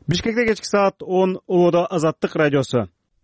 Бишкекте кечки саат 10 Ободо Азаттык радиосу.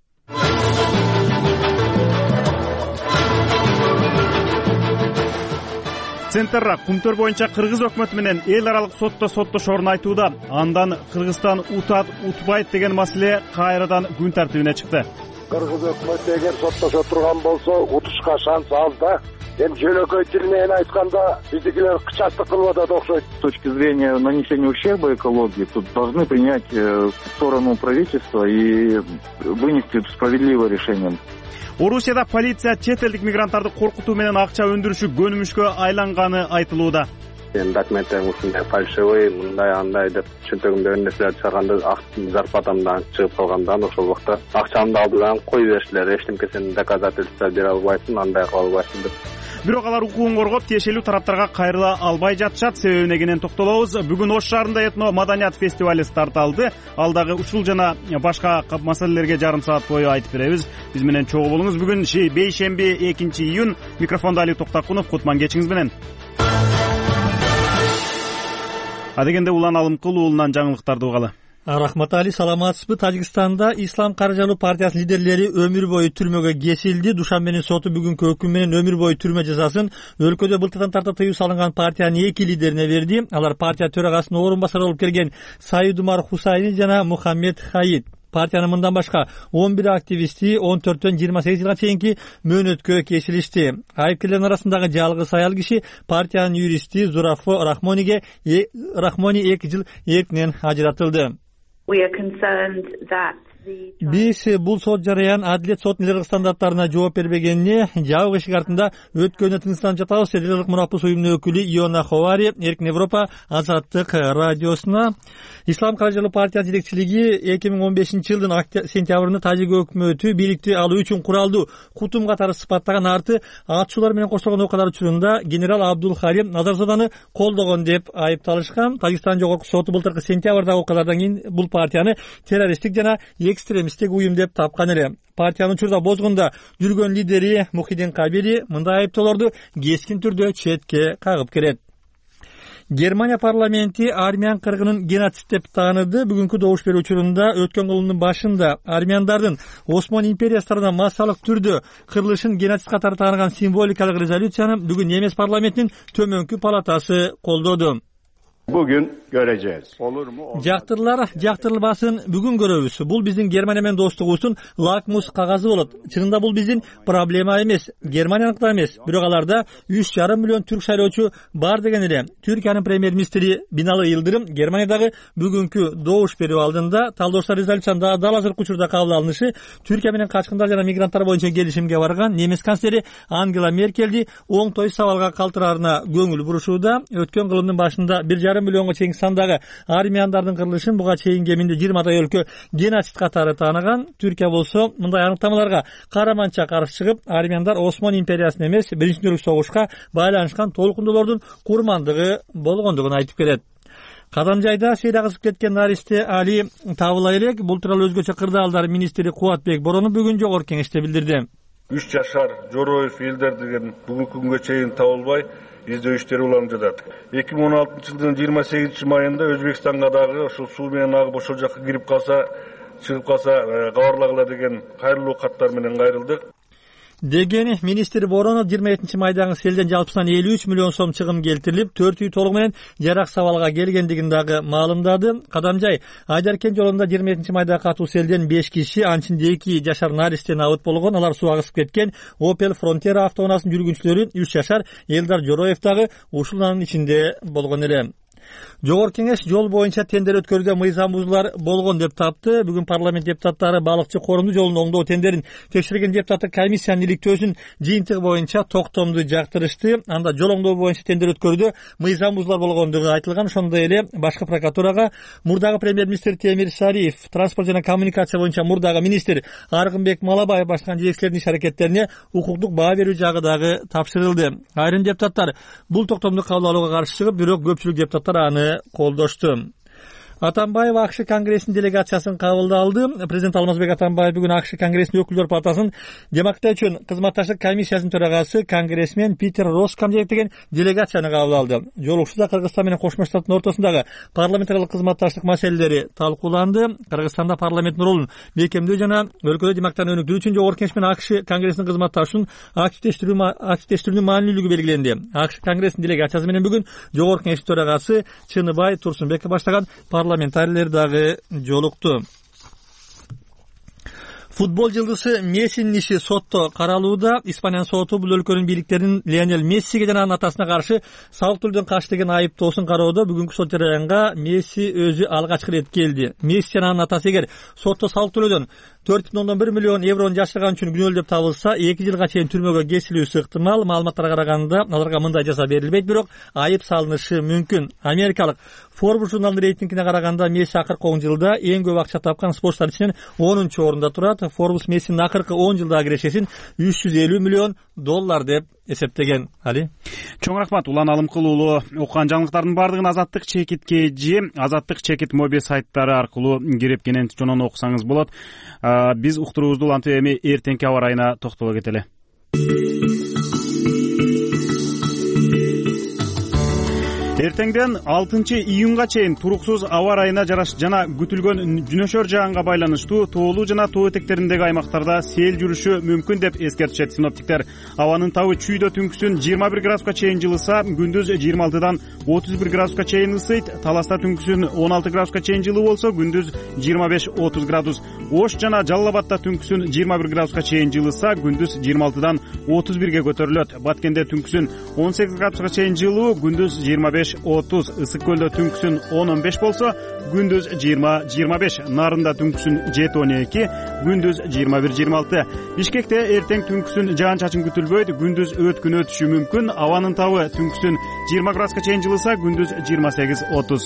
Центр Кумтөр боюнча Кыргыз өкмөтү менен эл аралык сотто соттошоорун айтууда. Андан Кыргызстан утат, утпайт деген маселе кайрадан күн тартибине чыкты. Кыргыз өкмөтү эгер соттошо турган болсо утушка шанс аз да. Эми жөнөкөй тил менен айтканда биздикилер кычастык кылып атат окшойт. С точки зрения нанесения ущерба экологии, тут должны принять сторону правительства и вынести справедливое решение. Орусияда полиция чет элдик мигранттарды коркутуу менен акча өндүрүшү көнүмүшкө айланганы айтылууда. Документтерим ушундай фальшивый, мындай андай деп чөнтөгүмдө нерселер чыганда зарплатамдан чыгып калгандан ошол убакта акчамды алдыдан коюп беришилер. Эчтемкесин доказательство бере албайсың, андай кыла албайсың деп. Бирок алар укугун коргоп, тиешелүү тараптарга кайрыла албай жатышат. Себебине кенен токтолобуз. Бүгүн Ош шаарында этно маданият фестивали старт алды. Алдагы ушул жана башка маселелерге жарым саат бою айтып беребиз. Биз менен чогуу болуңуз. Бүгүн бейшемби 2-июнь. Микрофондо Али Токтакунов. Кутман кечиңиз менен. Адегенде улан алымкул уулунан жаңылыктарды угалы. Рахмат Али, саламатсызбы? Тажикстанда Ислам каржылуу партиясынын лидерлери өмүр бою түрмөгө кесилди. Душанбенин соту бүгүнкү өкүм менен өмүр бою түрмө жазасын өлкөдө былтырдан тарта тыюу салынган партиянын эки лидерине берди. Алар партия төрагасынын орун басары болуп келген Саид Умар Хусайни жана Мухаммед Хаид. Партиянын мындан башка 11 активисти 14-төн 28 жылга чейинки мөөнөткө кесилишти. Айыпкерлердин арасындагы жалгыз аял киши партиянын юристи Зурафо Рахмони 2 жыл эркинен ажыратылды. Биз бул сот жарыян Адилет сотунун илгак стандарттарына жооп бербегенине жабык эшик артында өткөнү тынчсызданып жатабыз. Федералдык мураппус уюмунун өкүлү Иона Ховари Эркин Европа Азаттык радиосуна. Ислам каржылуу партия жетекчилиги 2015-жылдын сентябрында Тажик өкмөтү бийликти алуу үчүн куралдуу кутум катары сыпаттаган арты атчуулар менен коштолгон окуялар учурунда генерал Абдул Халим Назарзоданы колдогон деп айыпталышкан. Тажикстан жогорку соту былтыркы сентябрдагы окуялардан кийин бул партияны террористтик жана экстремисттик уюм деп тапкан эле. Партиянын учурда бозгунда жүргөн лидери Мухиддин Кабири мындай айыптоолорду кескин түрдө четке кагып келет. Германия парламенти армян кыргынын геноцид деп тааныды. Бүгүнкү добуш берүү учурунда өткөн кылымдын башында армяндардын Осман империясы тарабынан массалык түрдө кырылышын геноцид катары тааныган символикалык резолюцияны бүгүн немес парламентинин төмөнкү палатасы колдоду. Bugün göreceğiz. Olur mu? Жактырлар, жактырылбасын бүгүн көрөбүз. Бул биздин Германия менен достугубуздун лакмус кагазы болот. Чынында бул биздин проблема эмес, Германияныкта эмес. Бирок аларда 3,5 миллион түрк шайлоочу бар деген эле. Түркиянын премьер-министри Бинали Йылдырым Германиядагы бүгүнкү добуш берүү алдында талдоочулар резолюциясында дал азыркы учурда кабыл алынышы Түркия менен качкындар жана мигранттар боюнча келишимге барган немес канцлери Ангела Меркельди оңтой сабалга калтыраарына көңүл бурушууда. Өткөн кылымдын башында 1,5 миллионго чейин сандагы армяндардын кырылышын буга чейин кеминде 20 өлкө геноцид катары тааныган. Түркия болсо мындай аныктамаларга караманча каршы чыгып, армяндар Осман империясына эмес, Биринчи дүнөлүк согушка байланышкан толкундуулордун курмандыгы болгондугун айтып келет. Кадамжайда сейрак ысып кеткен наристе Али табыла элек. Бул тууралуу өзгөчө кырдаалдар министри Кубатбек Боронов бүгүн жогорку кеңеште билдирди. 3 жашар Жороев Элдер деген бүгүнкү күнгө чейин табылбай издөө иштери уланып жатат. 2016-жылдын 28 майында Өзбекстанга дагы ошол суу менен агып ошол жакка кирип калса, чыгып калса кабарлагыла деген кайрылуу каттар менен кайрылдык. Деген министр Боронов 27 майдагы селден жалпысынан 53 миллион сом чыгым келтирилип, 4 үй толугу менен жарак сабалга келгендигин дагы маалымдады. Кадамжай Айдаркен жолунда 27 майда катуу селден 5 киши, анчында 2 жашар наристе абыт болгон. Алар сууга ысып кеткен. Opel Frontera автоунаасынын жүргүнчүлөрү 3 жашар Элдар Жороев дагы ушулардын ичинде болгон эле. Жогорку кеңеш жол боюнча тендер өткөрүүдө мыйзам бузуулар болгон деп тапты. Бүгүн парламент депутаттары балыкчы коорунду жолун оңдоо тендерин текшерген депутаттык комиссиянын иликтөөсүн жыйынтыгы боюнча токтомду жактырышты. Анда жол оңдоо боюнча тендер өткөрүүдө мыйзам бузуулар болгондугу айтылган. Ошондой эле башкы прокуратурага мурдагы премьер-министр Темир Шариф, транспорт жана коммуникация боюнча мурдагы министр Аргынбек Малабаев башкан жетекчилердин иш-аракеттерине укуктук баа берүү жагы дагы тапшырылды. Айрым депутаттар бул токтомду кабыл алууга каршы чыгып, бирок көпчүлүк депутаттар аны колдошту. Атамбаев АКШ Конгрессинин делегациясын кабыл алды. Президент Алмазбек Атамбаев бүгүн АКШ Конгрессинин өкүлдөр палатасынын демократия үчүн кызматташтык комиссиясынын төрагасы конгрессмен Питер Роскам жетектеген делегацияны кабыл алды. Жолугушууда Кыргызстан менен Кошмо Штаттын ортосундагы парламентаралык кызматташтык маселелери талкууланды. Кыргызстанда парламенттин ролун бекемдөө жана өлкөдө демократияны өнүктүрүү үчүн Жогорку Кеңеш менен АКШ Конгрессинин кызматташуусун активдештирүүнүн маанилүүлүгү белгиленди. АКШ Конгрессинин делегациясы менен бүгүн Жогорку Кеңештин төрагасы Чыныбай Турсунбеков баштаган парламентарийлер дагы жолукту. Футбол жылдызы Мессинин иши сотто каралууда. Испаниянын соту бул өлкөнүн бийликтеринин Лионель Мессиге жана анын атасына каршы салык төлөудөн кач деген айыптоосун кароодо бүгүнкү сот жараянга Месси өзү алгачкы ирет келди. Месси жана анын атасы эгер сотто салык төлөөдөн 4,1 миллион еврону жашырган үчүн күнөөлүү деп табылса, 2 жылга чейин түрмөгө кесилүүсү ыктымал. Маалыматтарга караганда аларга мындай жаза берилбейт, бирок айып салынышы мүмкүн. Америкалык Forbes журналынын рейтингине караганда Месси акыркы 10 жылда эң көп акча тапкан спортчулар ичинен 10-орунда турат. Forbes Мессинин акыркы 10 жылдагы кирешесин $350 миллион деп эсептеген. Али. Чоң рахмат. Улан Алымкул уулу. Окуган жаңылыктардын бардыгын Азаттык Чекит KG, Азаттык Чекит моби сайттары аркылуу кирип кенен жонун окусаңыз болот. Биз уктуруубузду улантып эми эртеңки аба ырайына токтоло кетели. Эртеңден 6-июнга чейин туруксуз аба ырайына жана күтүлгөн жөнөшөр жаганга байланыштуу тоолуу жана тоо этектериндеги аймактарда сел жүрүшү мүмкүн деп эскертишет синоптиктер. Абанын табы чүйдө түнкүсүн 21 градуска чейин жылыса, күндүз 26-дан 31 градуска чейин ысыйт. Таласта түнкүсүн 16 градуска чейин жылуу болсо, күндүз 25-30 градус. Ош жана Жалал Абадта түнкүсүн 21 градуска чейин жылыса, күндүз 26-дан 31ге көтөрүлөт. Баткенде түнкүсүн 18 градуска чейин жылуу, күндүз 25-30. Ысык көлдө түнкүсүн 10-15 болсо, күндүз 20-25. Нарында түнкүсүн 7-12, күндүз 21-26. Бишкекте эртең түнкүсүн жаан чачын күтүлбөйт, күндүз өткүн өтүшү мүмкүн. Абанын табы түнкүсүн 20 градуска чейин жылыса, күндүз 28-30.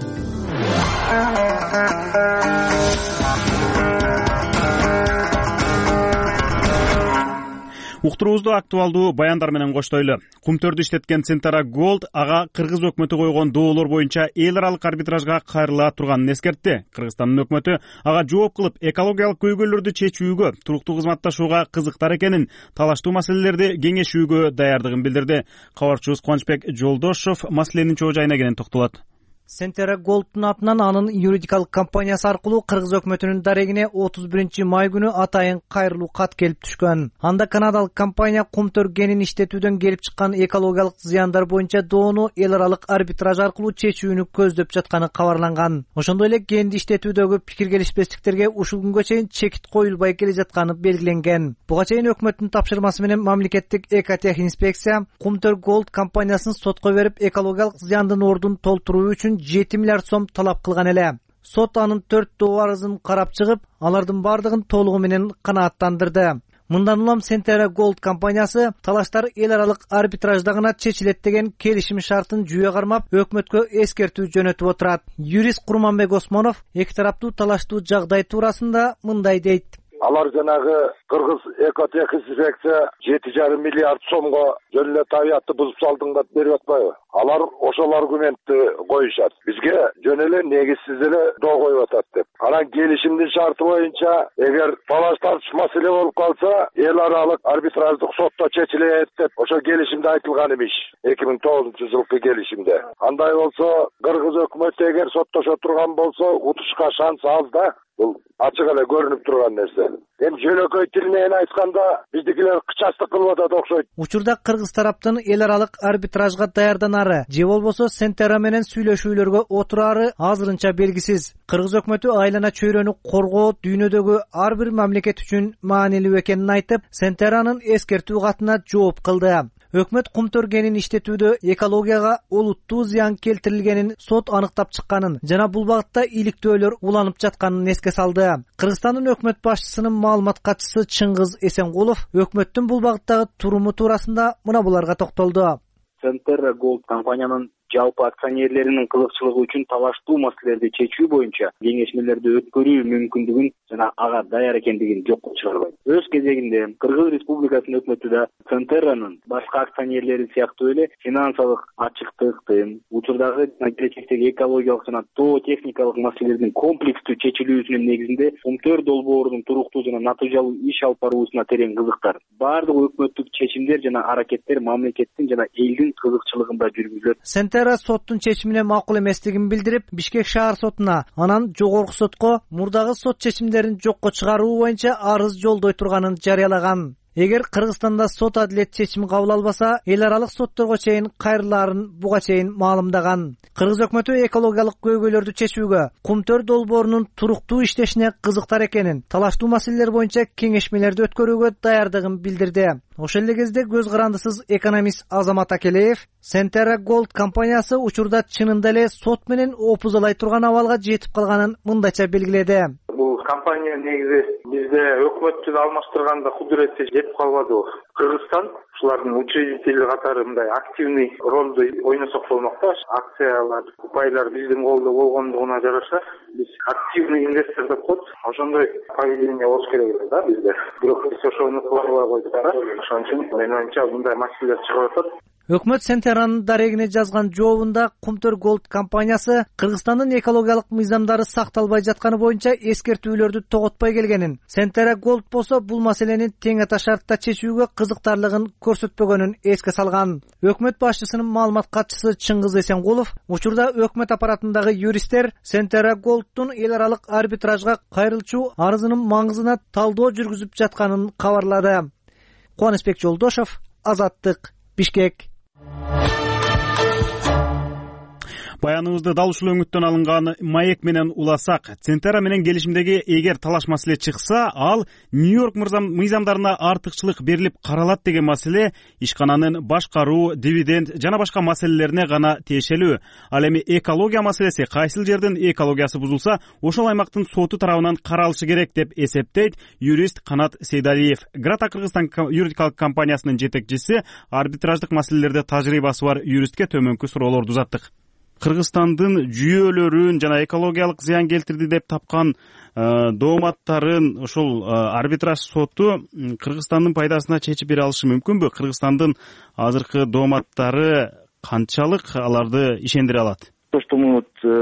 Уктуруубузду актуалдуу баяндар менен коштойлу. Кумтөрдү иштеткен Центара Голд ага кыргыз өкмөтү койгон доолор боюнча эл аралык арбитражга кайрыла турганын эскертти. Кыргызстандын өкмөтү ага жооп кылып, экологиялык көйгөйлөрдү чечүүгө, туруктуу кызматташууга кызыктар экенин, талаштуу маселелерди кеңешүүгө даярдыгын билдирди. Кабарчыбыз Кубанычбек Жолдошов маселенин чоо жайына кенен токтолот. Центара Голдтун атынан анын юридикалык компаниясы аркылуу кыргыз өкмөтүнүн дарегине 31 май күнү атайын кайрылуу кат келип түшкөн. Анда канадалык компания кумтөр кенин иштетүүдөн келип чыккан экологиялык зыяндар боюнча доону эл аралык арбитраж аркылуу чечүүнү көздөп жатканы кабарланган. Ошондой эле кенди иштетүүдөгү пикир келишпестиктерге ушул күнгө чейин чекит коюлбай келе жатканы белгиленген. Буга чейин өкмөттүн тапшырмасы менен мамлекеттик экотехинспекция кумтөр Голд компаниясын сотко берип, экологиялык зыяндын ордун толтуруу үчүн 7 миллиард сом талап кылган эле. Сот анын 4 доо арызын карап чыгып, алардын бардыгын толугу менен канааттандырды. Мындан улам Центара Голд компаниясы талаштар эл аралык арбитражда гана чечилет деген келишим шартын жүйө кармап, өкмөткө эскертүү жөнөтүп отурат. Юрист Курманбек Осмонов эки тараптуу талаштуу жагдай туурасында мындай дейт. Алар жанагы Кыргыз экотехинспекция 7,5 миллиард сомго жөн эле табиятты бузуп салдың деп берип атпайбы? Алар ошол аргументти коюшат. Бизге жөн эле негизсиз эле доо коюп атат деп. Анан келишимдин шарты боюнча, эгер талаш тартыш маселе болуп калса, эл аралык арбитраждык сотто чечилет деп ошо келишимде айтылган имиш. 2009-жылкы келишимде. Андай болсо, Кыргыз өкмөтү эгер соттошо турган болсо, утушка шанс аз да. Бул ачык эле көрүнүп турган нерсе. Эми жөнөкөй тил менен айтканда, биздикилер кычастык кылып атат окшойт. Учурда кыргыз тараптын эл аралык арбитражга даярданары же болбосо Центара менен сүйлөшүүлөргө отурары азырынча белгисиз. Кыргыз өкмөтү айлана чөйрөнү коргоо дүйнөдөгү ар бир мамлекет үчүн маанилүү экенин айтып, Центаранын эскертүү катына жооп кылды. Өкмөт кумтөр кенин иштетүүдө экологияга олуттуу зыян келтирилгенин сот аныктап чыкканын жана бул багытта иликтөөлөр уланып жатканын эске салды. Кыргызстандын өкмөт башчысынын маалымат катчысы Чыңгыз Эсенкулов өкмөттүн бул багыттагы туруму туурасында мына буларга токтолду. Центара Голд компаниянын жалпы акционерлеринин кызыкчылыгы үчүн талаштуу маселелерди чечүү боюнча кеңешмелерди өткөрүү мүмкүндүгүн жана ага даяр экендигин жокко чыгарбайт. Өз кезегинде Кыргыз Республикасынын өкмөтү да Центерранын башка акционерлери сыяктуу эле финансылык ачыктыктын, учурдагы жана келечектеги экологиялык жана тоо техникалык маселелердин комплекстүү чечилүүсүнүн негизинде Кумтөр долбоорунун туруктуу жана натыйжалуу иш алып баруусуна терең кызыктар. Бардык өкмөттүк чечимдер жана аракеттер мамлекеттин жана элдин кызыкчылыгында жүргүзүлөт. Центера соттун чечимине макул эместигин билдирип, Бишкек шаар сотуна, анан жогорку сотко мурдагы сот чечимдерин жокко чыгаруу боюнча арыз жолдой турганын жарыялаган. Эгер Кыргызстанда сот адилет чечим кабыл албаса, эл аралык сотторго чейин кайрылаарын буга чейин маалымдаган. Кыргыз өкмөтү экологиялык көйгөйлөрдү чечүүгө, Кумтөр долбоорунун туруктуу иштешине кызыктар экенин, талаштуу маселелер боюнча кеңешмелерди өткөрүүгө даярдыгын билдирди. Ошол эле кезде көз карандысыз экономист Азамат Акелеев Centera Gold компаниясы учурда чынында эле сот менен опузалай турган абалга жетип калганын мындайча белгиледи. Бул компания негизи бизде өкмөттү алмаштырганда кудуретке жетип калбады. Кыргызстан ушулардын учредители катары мындай активный ролду ойносок болмок да. Акциялар, упайлар биздин колдо болгондугуна жараша биз активный инвестор деп коет. Ошондой поведение болуш керек эле да бизде. Бирок биз ошону кылбай койдук да. Ошон үчүн менин оюмча мындай маселелер чыгып атат. Өкмөт Центеранын дарегине жазган жообунда Кумтөр Gold компаниясы Кыргызстандын экологиялык мыйзамдары сакталбай жатканы боюнча эскертүүлөрдү тоготпой келгенин, Centera Gold болсо бул маселени тең ата шартта чечүүгө кызыктарлыгын көрсөтпөгөнүн эске салган. Өкмөт башчысынын маалымат катчысы Чыңгыз Эсенгулов учурда өкмөт аппаратындагы юристтер Centera Gold'тун эл аралык арбитражга кайрылчу арызынын маңызына талдоо жүргүзүп жатканын кабарлады. Кубанычбек Жолдошов, Азаттык, Бишкек. Баяныбызды дал ушул өңүттөн алынган маек менен уласак, Центера менен келишимдеги эгер талаш маселе чыкса, ал Нью-Йорк мыйзамдарына артыкчылык берилип каралат деген маселе ишкананын башкаруу, дивиденд жана башка маселелерине гана тиешелүү. Ал эми экология маселеси, кайсыл жердин экологиясы бузулса, ошол аймактын соту тарабынан каралышы керек деп эсептейт юрист Канат Сейдалиев. Грата Кыргызстан юридикалык компаниясынын жетекчиси, арбитраждык маселелерде тажрыйбасы бар юристке төмөнкү суроолорду узаттык. Кыргызстандын жүйөлөрүн жана экологиялык зыян келтирди деп тапкан дооматтарын ошол арбитраж соту Кыргызстандын пайдасына чечип бере алышы мүмкүнбү? Кыргызстандын азыркы дооматтары канчалык аларды ишендире алат? То, что мы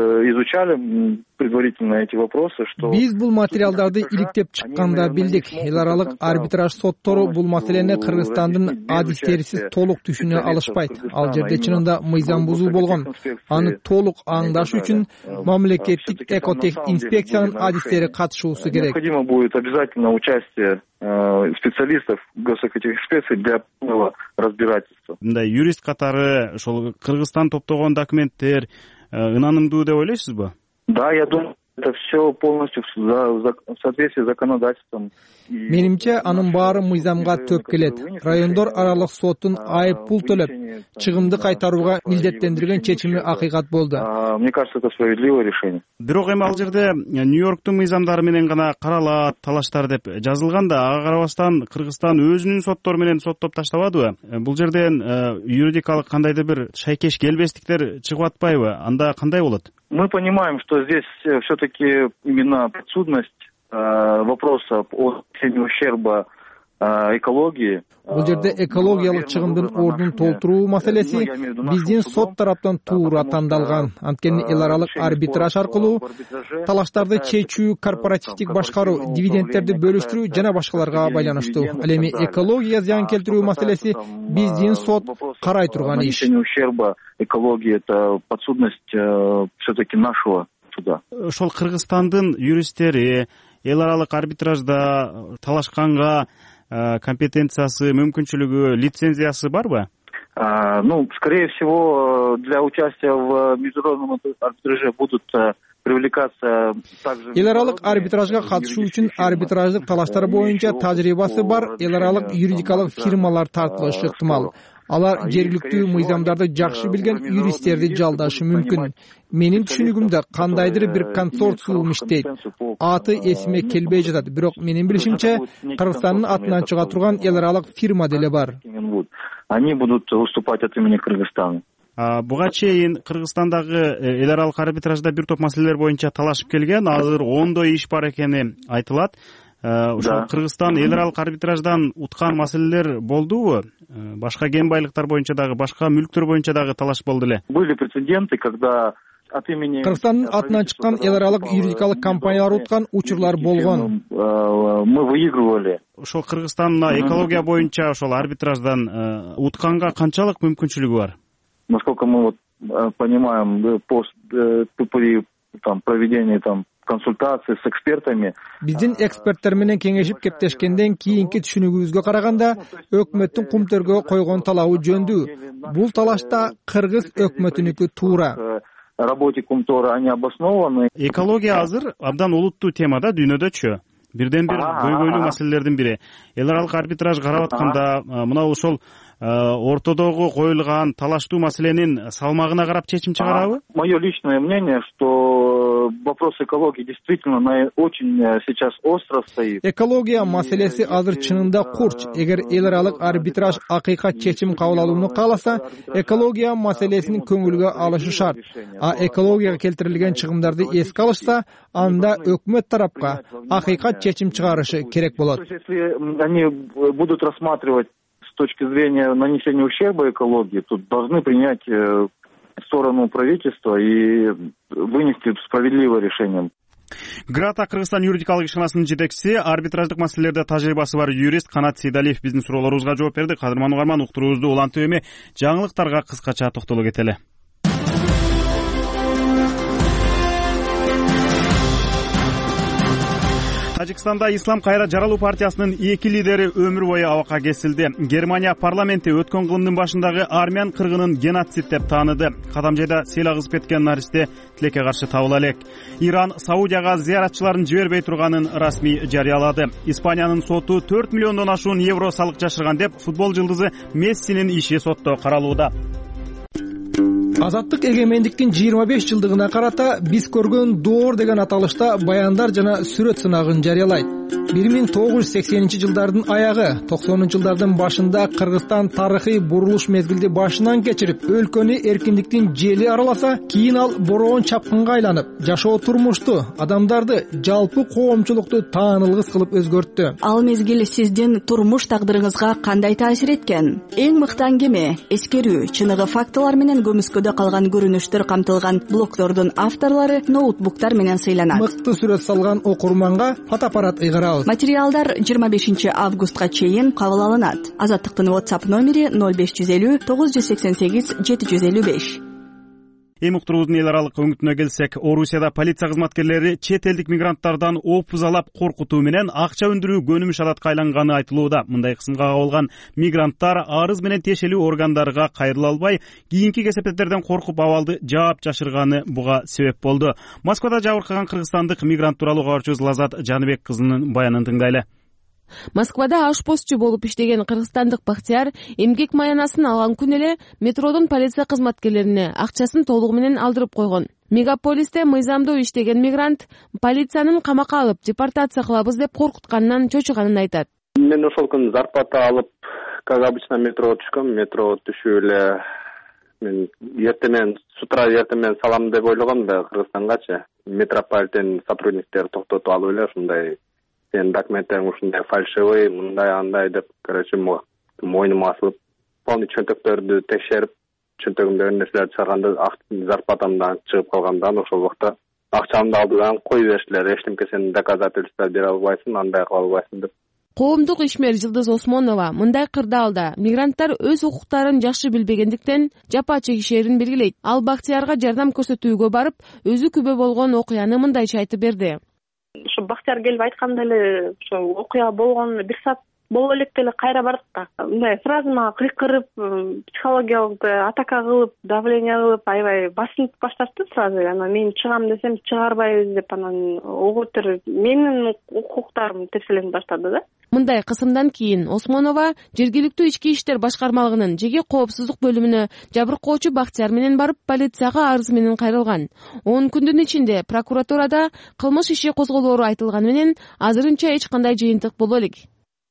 изучали предварительно эти вопросы, что биз бул материалдарды иликтеп чыкканда билдик. Эл аралык арбитраж соттору бул маселени Кыргызстандын адистерисиз толук түшүнө алышпайт. Ал жерде чынында мыйзам бузуу болгон. Аны толук аңдаш үчүн мамлекеттик экотех инспекциянын адистери катышуусу керек. Необходимо будет обязательно участие специалистов госэкотехинспекции для полного разбирательства. Мындай юрист катары ошол Кыргызстан топтогон документтер ынанымдуу деп ойлойсузбу? Да, я думаю, это все полностью в соответствии с законодательством. Менимче анын баары мыйзамга төп келет. Райондор аралык соттун айып пул төлөп, чыгымды кайтарууга милдеттендирген чечими акыйкат болду. Мне кажется, это справедливое решение. Бирок эми ал жерде Нью-Йорктун мыйзамдары менен гана каралат, талаштар деп жазылган да, ага карабастан Кыргызстан өзүнүн соттору менен соттоп таштабадыбы? Бул жерден юридикалык кандайдыр бир шайкеш келбестиктер чыгып атпайбы? Анда кандай болот? Мы понимаем, что здесь все-таки именно подсудность вопроса о снижении ущерба экологии. Бул жерде экологиялык чыгымдын ордун толтуруу маселеси биздин сот тараптан туура тандалган. Анткени эл аралык арбитраж аркылуу талаштарды чечүү, корпоративдик башкаруу, дивидендтерди бөлүштүрүү жана башкаларга байланыштуу. Ал эми экология зыян келтирүү маселеси биздин сот карай турган иш. Ущерба экологии — это подсудность все-таки нашего суда. Ошол Кыргызстандын юристтери эл аралык арбитражда талашканга компетенциясы, мүмкүнчүлүгү, лицензиясы барбы? Ну, скорее всего, для участия в международном арбитраже будут привлекаться также... Эл аралык арбитражга катышуу үчүн арбитраждык талаштар боюнча тажрыйбасы бар эл аралык юридикалык фирмалар тартылышы ыктымал. Алар жергиликтүү мыйзамдарды жакшы билген юристтерди жалдашы мүмкүн. Менин түшүнүгүмдө кандайдыр бир консорциум иштейт. Аты эсиме келбей жатат, бирок менин билишимче Кыргызстандын атынан чыга турган эл аралык фирма деле бар. Они будут выступать от имени Кыргызстана. Буга чейин Кыргызстандагы эл аралык арбитражда бир топ маселелер боюнча талашып келген. Азыр 10 иш бар экени айтылат. Ошол Кыргызстан эл аралык арбитраждан уткан маселелер болдубу? Башка кен байлыктар боюнча дагы, башка мүлктөр боюнча дагы талаш болду эле. Были прецеденты, когда Кыргызстандын атынан чыккан эл аралык юридикалык компаниялар уткан учурлар болгон. Мы выигрывали. Ошол Кыргызстандын экология боюнча ошол арбитраждан утканга канчалык мүмкүнчүлүгү бар? Насколько мы понимаем, при проведении консультаций с экспертами. Биздин эксперттер менен кеңешип кептешкенден кийинки түшүнүгүбүзгө караганда, өкмөттүн кумтөргө койгон талабы жөндүү. Бул талашта кыргыз өкмөтүнүкү туура. Работе Кумтора они обоснованы. Экология азыр абдан олуттуу темада дүйнөдөчү. Бирден бир көйгөйлүү маселелердин бири. Эл аралык арбитраж карап атканда, мына ошол ортодогу коюлган талаштуу маселенин салмагына карап чечим чыгарабы? Мое личное мнение, что вопрос экологии действительно очень сейчас остро стоит. Экология маселеси азыр чынында курч. Эгер эл аралык арбитраж акыйкат чечим кабыл алууну кааласа, экология маселесин көңүлгө алышы шарт. Экологияга келтирилген чыгымдарды эске алышса, анда өкмөт тарапка акыйкат чечим чыгарышы керек болот. Если они будут рассматривать с точки зрения нанесения ущерба экологии, тут должны принять сторону правительства и вынести справедливое решение. Грата Кыргызстан юридикалык ишканасынын жетекчиси, арбитраждык маселелерде тажрыйбасы бар юрист Канат Сейдалиев биздин суроолорубузга жооп берди. Кадырман угарман, уктуруубузду улантып эми жаңылыктарга кыскача токтоло кетели. Тажикстанда Ислам кайра жаралуу партиясынын 2 лидери өмүр бою абакка кесилди. Германия парламенти өткөн кылымдын башындагы армян кыргынын геноцид деп тааныды. Кадамжайда сел агызып кеткен наристе тилекке каршы табыла элек. Иран Саудияга зыяратчыларын жибербей турганын расмий жарыялады. Испаниянын соту 4 миллиондон ашуун евро салык жашырган деп футбол жылдызы Мессинин иши сотто каралууда. Азаттык эгемендиктин 25 жылдыгына карата биз көргөн доор деген аталышта баяндар жана сүрөт сынагын жарыялайт. 1980-жылдардын аягы, 90-жылдардын башында Кыргызстан тарыхый бурулуш мезгилди башынан кечирип, өлкөнү эркиндиктин жели араласа, кийин ал бороон чапкынга айланып, жашоо турмушту, адамдарды, жалпы коомчулукту таанылгыс кылып өзгөрттү. Ал мезгил сиздин турмуш тагдырыңызга кандай таасир эткен? Эң мыкты аңгеме, эскерүү, чыныгы фактылар менен көмүскөдө калган көрүнүштөр камтылган блогдордун авторлору ноутбуктар менен сыйланат. Мыкты сүрөт салган окурманга фотоаппарат ыйгарабыз. Материалдар 25 августка чейин кабыл алынат. Азаттыктын WhatsApp номери 0550 988 755. Эми уктуруубуздун эл аралык өңүтүнө келсек, Орусияда полиция кызматкерлери чет элдик мигранттардан опузалап коркутуу менен акча өндүрүү көнүмүш адатка айланганы айтылууда. Мындай кысымга кабылган мигранттар арыз менен тиешелүү органдарга кайрыла албай, кийинки кесепеттерден коркуп абалды жаап жашырганы буга себеп болду. Москвада жабыркаган кыргызстандык мигрант тууралуу кабарчыбыз Лазат Жаныбек кызынын баянын тыңдайлы. Москвада ашпозчу болуп иштеген кыргызстандык Бактияр эмгек маянасын алган күн эле метродон полиция кызматкерлерине акчасын толугу менен алдырып койгон. Мегаполисте мыйзамдуу иштеген мигрант полициянын камакка алып депортация кылабыз деп коркутканынан чочуганын айтат. Мен ошол күнү зарплата алып, как обычно метрого түшкөм. Метро түшүп эле мен с утра эртемен салам деп ойлогом да Кыргызстангачы. Метрополитен сотрудниктери токтотуп алып эле ушундай документтериң ушундай фальшивый, мындай андай деп, короче, мойнума асылып, полный чөнтөктөрдү текшерип, чөнтөгүмдө нерселерди чыгарганда зарплатамдан чыгып калгандан ошол убакта акчамды алдыдан коюп бериштилер. Эчтеке сен доказательство бере албайсың, андай кыла албайсың деп. Коомдук ишмер Жылдыз Осмонова мындай кырдаалда мигранттар өз укуктарын жакшы билбегендиктен жапа чегишерин белгилейт. Ал Бактиярга жардам көрсөтүүгө барып, өзү күбө болгон окуяны мындайча айтып берди. Ошо Бактияр келип айткандай ошо окуя болгон 1 саат боло элек деле кайра бардык да. Мындай сразу мага кыйкырып, психологиялык атака кылып, давление кылып, аябай басынып башташты сразу. Анан мен чыгам десем чыгарбайбыз деп, анан оготур менин укуктарым тескеленип баштады да. Мындай кысымдан кийин Осмонова жергиликтүү ички иштер башкармалыгынын жеке коопсуздук бөлүмүнө жабыркоочу Бактияр менен барып полицияга арыз менен кайрылган. 10 күндүн ичинде прокуратурада кылмыш иши козголоору айтылганы менен азырынча эч кандай жыйынтык боло элек.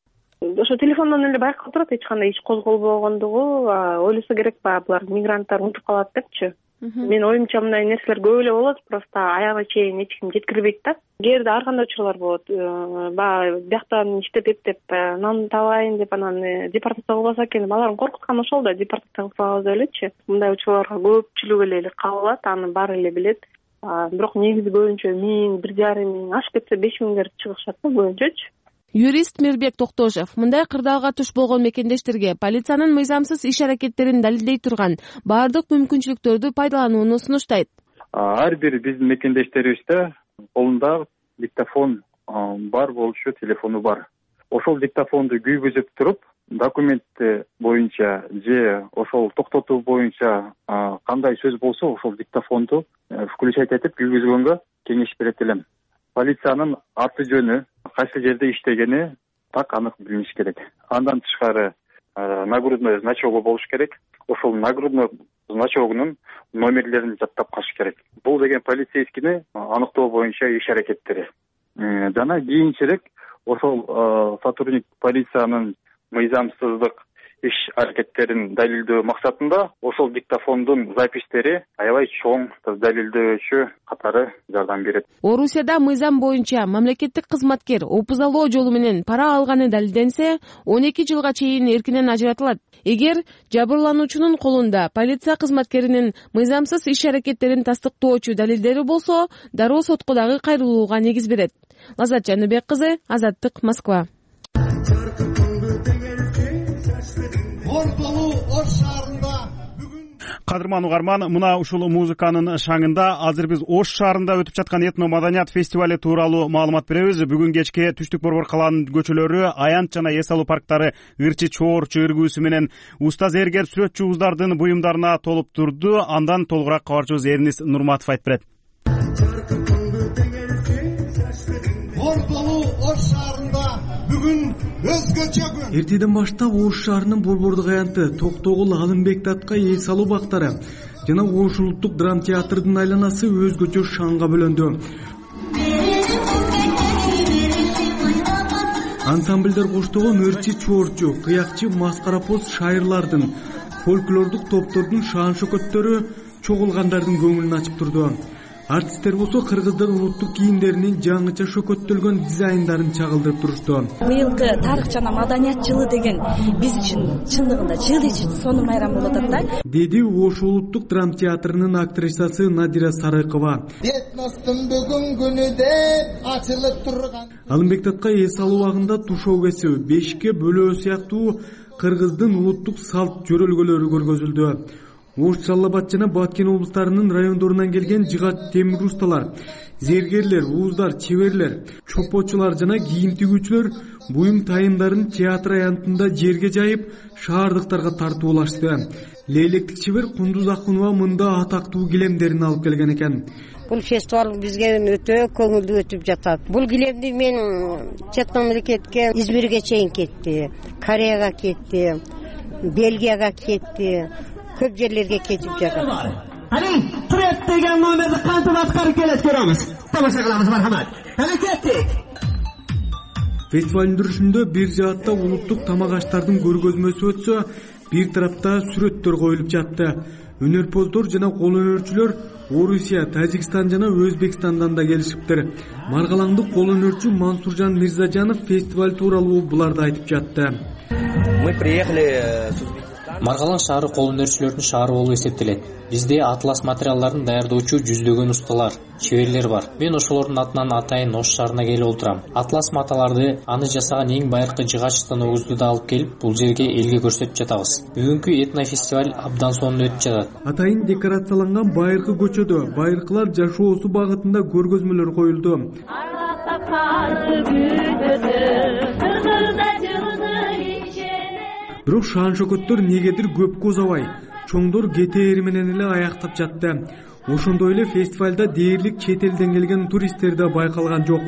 ошо телефондон эле байкалып турат эч кандай иш козголбогондугу. Ойлосо керек баягы булар мигранттар унутуп калат депчи. Менин оюмча мындай нерселер көп эле болот, просто аягына чейин эч ким жеткирбейт да. Кээде ар кандай учурлар болот. Баягы бияктан иштеп эптеп нан табайын деп анан депортация кылбаса экен. Алардын коркутканы ошол да, депортация кылсабыз деп элечи. Мындай учурларга көпчүлүк эле кабылат, аны баары эле билет. Бирок негизи көбүнчө 1000, 1,5 ашып кетсе 5000 чыгышат да көбүнчөчү. Юрист Мирбек Токтошев мындай кырдаалга туш болгон мекендештерге полициянын мыйзамсыз иш аракеттерин далилдей турган баардык мүмкүнчүлүктөрдү пайдаланууну сунуштайт. Ар бир биздин мекендештерибизде колунда диктофон бар болчу, телефону бар. Ошол диктофонду күйгүзүп туруп, документи боюнча же ошол токтотуу боюнча кандай сөз болсо ошол диктофонду включать этип күйгүзгөнгө кеңеш берет элем. Полициянын аты жөнү, кайсы жерде иштегени так анык билиниш керек. Андан тышкары нагрудной значогу болуш керек. Ошол нагрудной значогунун номерлерин жаттап калыш керек. Бул деген полицейскини аныктоо боюнча иш аракеттери. Жана кийинчерээк ошол сотрудник полициянын мыйзамсыздык иш аракеттерин далилдөө максатында ошол диктофондун запистери аябай чоң далилдөөчү катары жардам берет. Орусияда мыйзам боюнча мамлекеттик кызматкер опузалоо жолу менен пара алганы далилденсе, 12 жылга чейин эркинен ажыратылат. Эгер жабырлануучунун колунда полиция кызматкеринин мыйзамсыз иш аракеттерин тастыктоочу далилдери болсо, дароо сотко дагы кайрылууга негиз берет. Лаззат Жаныбек кызы, Азаттык, Москва. Кадырман угарман, мына ушул музыканын шаңында азыр биз Ош шаарында өтүп жаткан этно маданият фестивали тууралуу маалымат беребиз. Бүгүн кечке Түштүк Борбор калаанын көчөлөрү аянт жана эс алуу парктары ырчы чоорчу ыргүүсү менен уста зергер сүрөтчү уздардын буюмдарына толуп турду. Андан толугураак кабарчыбыз Эрнис Нурматов айтып берет. Ош шаарында бүгүн өзгөчө күн. Эртеден баштап Ош шаарынын борбордук аянты Токтогул Алымбек Татка эл салуу бактары жана Ош улуттук драма театрынын айланасы өзгөчө шаңга бөлөндү. Ансамблдер коштогон ырчы чоорчу, кыякчы, маскарапоз шайырлардын, фольклордук топтордун шаан шөкөттөрү чогулгандардын көңүлүн ачып турду. Артисттер болсо кыргыздар улуттук кийимдеринин жаңыча шөкөттөлгөн дизайндарын чагылдырып турушту. Быйылкы тарых жана маданият жылы деген биз үчүн чындыгында жыл ичи сонун майрам болуп атат да. Деди Ош улуттук драма театрынын актрисасы Надира Сарыкова. Этностун бүгүн күнү деп ачылып турган. Алымбек Татка эс алуу убагында тушоо кесип, бешикке бөлөө сыяктуу кыргыздын улуттук салт жөрөлгөлөрү көргөзүлдү. Ош, Жалал Абад жана Баткен облустарынын райондорунан келген жыгач темир усталар, зергерлер, ууздар, чеберлер, чопочулар жана кийим тигүүчүлөр буюм тайымдарын театр аянтында жерге жайып, шаардыктарга тартуулашты. Лейлектик чебер Кундуз Акунова мында атактуу килемдерин алып келген экен. Бул фестиваль бизге өтө көңүлдүү өтүп жатат. Бул килемди мен чет мамлекетке, Измирге чейин кетти, Кореяга кетти, Бельгияга кетти. Көп жерлерге кетип жатат. Кане Трет деген номерди кантип аткарып келет көрөбүз. Тамаша кылабыз, мархамат. Кане кеттик. Фестивалдын жүрүшүндө бир жаатта улуттук тамак аштардын көргөзмөсү өтсө, бир тарапта сүрөттөр коюлуп жатты. Өнөрпоздор жана кол өнөрчүлөр Орусия, Тажикстан жана Өзбекстандан да келишиптир. Маргалаңдык кол өнөрчү Мансуржан Мирзажанов фестиваль тууралуу буларды айтып жатты. Мы приехали Маргалаң шаары кол өнөрчүлөрдүн шаары болуп эсептелет. Бизде атлас материалдарын даярдоочу жүздөгөн усталар, чеберлер бар. Мен ошолордун атынан атайын Ош шаарына келип отурам. Атлас маталарды, аны жасаган эң байыркы жыгач станогубузду да алып келип, бул жерге элге көрсөтүп жатабыз. Бүгүнкү этно фестиваль абдан сонун өтүп жатат. Атайын декорацияланган байыркы көчөдө байыркылар жашоосу багытында көргөзмөлөр коюлду. Бирок шаан шөкөттөр негедир көпкө узабай, чоңдор кетээр менен эле аяктап жатты. Ошондой эле фестивалда дээрлик чет элден келген туристтер да байкалган жок.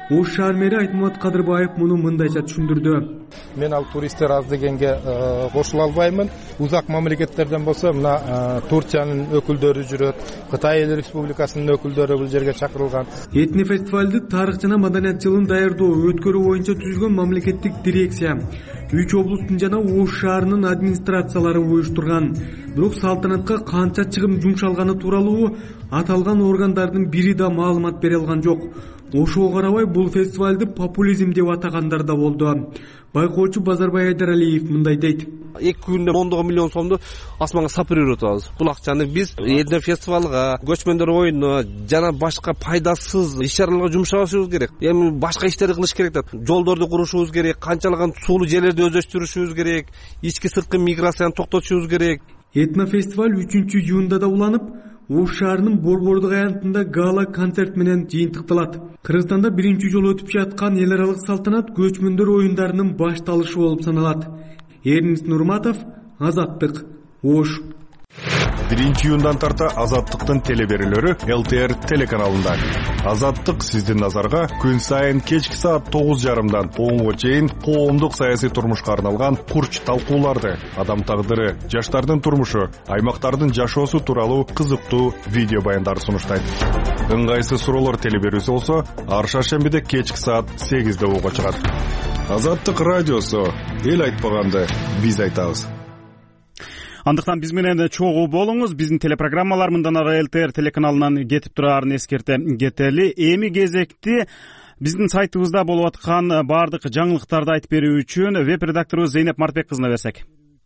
Ош шаар мэри Айтмамат Кадырбаев муну мындайча түшүндүрдү. Мен ал туристтер аз дегенге кошула албаймын. Узак мамлекеттерден болсо мына Турциянын өкүлдөрү жүрөт, Кытай Эл Республикасынын өкүлдөрү бул жерге чакырылган. Этнофестивалды тарых жана маданият жылын даярдоо, өткөрүү боюнча түзүлгөн мамлекеттик дирекция 3 облустун жана Ош шаарынын администрациялары уюштурган. Бирок салтанатка канча чыгым жумшалганы тууралуу аталган органдардын бири да маалымат бере алган жок. Ошого карабай бул фестивалды популизм деп атагандар да болду. Байкоочу Базарбай Айдаралиев мындай дейт. 2 күндө 10 миллион сомду асманга сапырып атабыз. Бул акчаны биз этно фестивалга, көчмөндөр оюнуна жана башка пайдасыз иш-чараларга жумшабашыбыз керек. Эми башка иштерди кылыш керек да. Жолдорду курушубуз керек, канчалаган суулуу жерлерди өздөштүрүшүбүз керек, ички сырткы миграцияны токтотушубуз керек. Этно фестиваль 3-июнда да уланып, Ош шаарынын Борбордук аянтында гала концерт менен жыйынтыкталат. Кыргызстанда биринчи жолу өтүп жаткан эл аралык салтанат көчмөндөр оюндарынын башталышы болуп саналат. Эрнис Нурматов, Азаттык, Ош. 1-июндан тарта Азаттыктын телеберүүлөрү ЛТР телеканалында. Азаттык сиздин назарга күн сайын кечки саат 9:30дан 10:00 чейин коомдук саясий турмушка арналган курч талкууларды, адам тагдыры, жаштардын турмушу, аймактардын жашоосу тууралуу кызыктуу видео баяндарды сунуштайт. Ыңгайсыз суроолор телеберүүсү болсо, ар шаршембиде кечки саат 8:00 угуга чыгат. Азаттык радиосу, эл айтпаганды биз айтабыз. Андыктан биз менен чогуу болуңуз. Биздин телепрограммалар мындан ары ЛТР телеканалынан кетип турарын эскерте кетели. Эми кезекти биздин сайтыбызда болуп аткан баардык жаңылыктарды айтып берүү үчүн веб-редакторубуз Зейнеп Мартбек кызына берсек.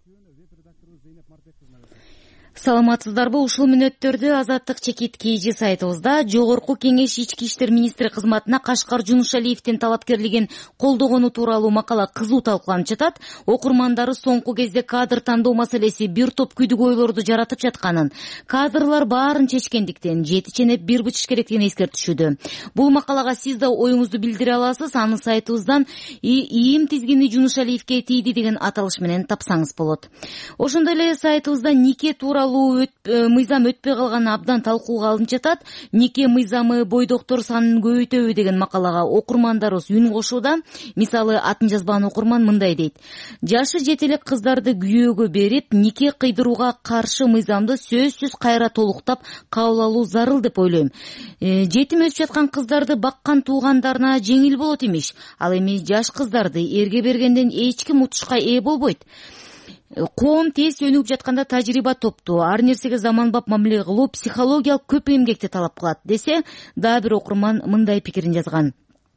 Саламатсыздарбы? Ушул мүнөттөрдө Азаттык чекит KG сайтыбызда Жогорку Кеңеш Ички иштер министри кызматына Кашкар Жунушалиевдин талапкерлигин колдогону тууралуу макала кызуу талкууланып жатат. Окурмандары соңку кезде кадр тандоо маселеси бир топ күдүк ойлорду жаратып жатканын, кадрлар баарын чечкендиктен жети ченеп бир бычыш керектигин эскертишүүдө. Бул макалага сиз да оюңузду билдире аласыз. Аны сайтыбыздан ийим тизгини Жунушалиевге тийди деген аталыш менен тапсаңыз болот. Ошондой эле сайтыбызда нике тууралуу мыйзам өтпөй калганы абдан талкууга алынып жатат. Нике мыйзамы бойдоктор санын көбөйтөбү деген макалага окурмандарыбыз үн кошууда. Мисалы, атын жазбаган окурман мындай дейт: жашы жете элек кыздарды күйөөгө берип, нике кыйдырууга каршы мыйзамды сөзсүз кайра толуктап кабыл алуу зарыл деп ойлойм. Жетим өсүп жаткан кыздарды баккан туугандарына жеңил болот имиш. Ал эми жаш кыздарды эрге бергенден эч ким утушка ээ болбойт. Коом тез өнүгүп жатканда тажрыйба топту, ар нерсеге заманбап мамиле кылуу психологиялык көп эмгекти талап кылат десе, дагы бир окурман мындай пикирин жазган: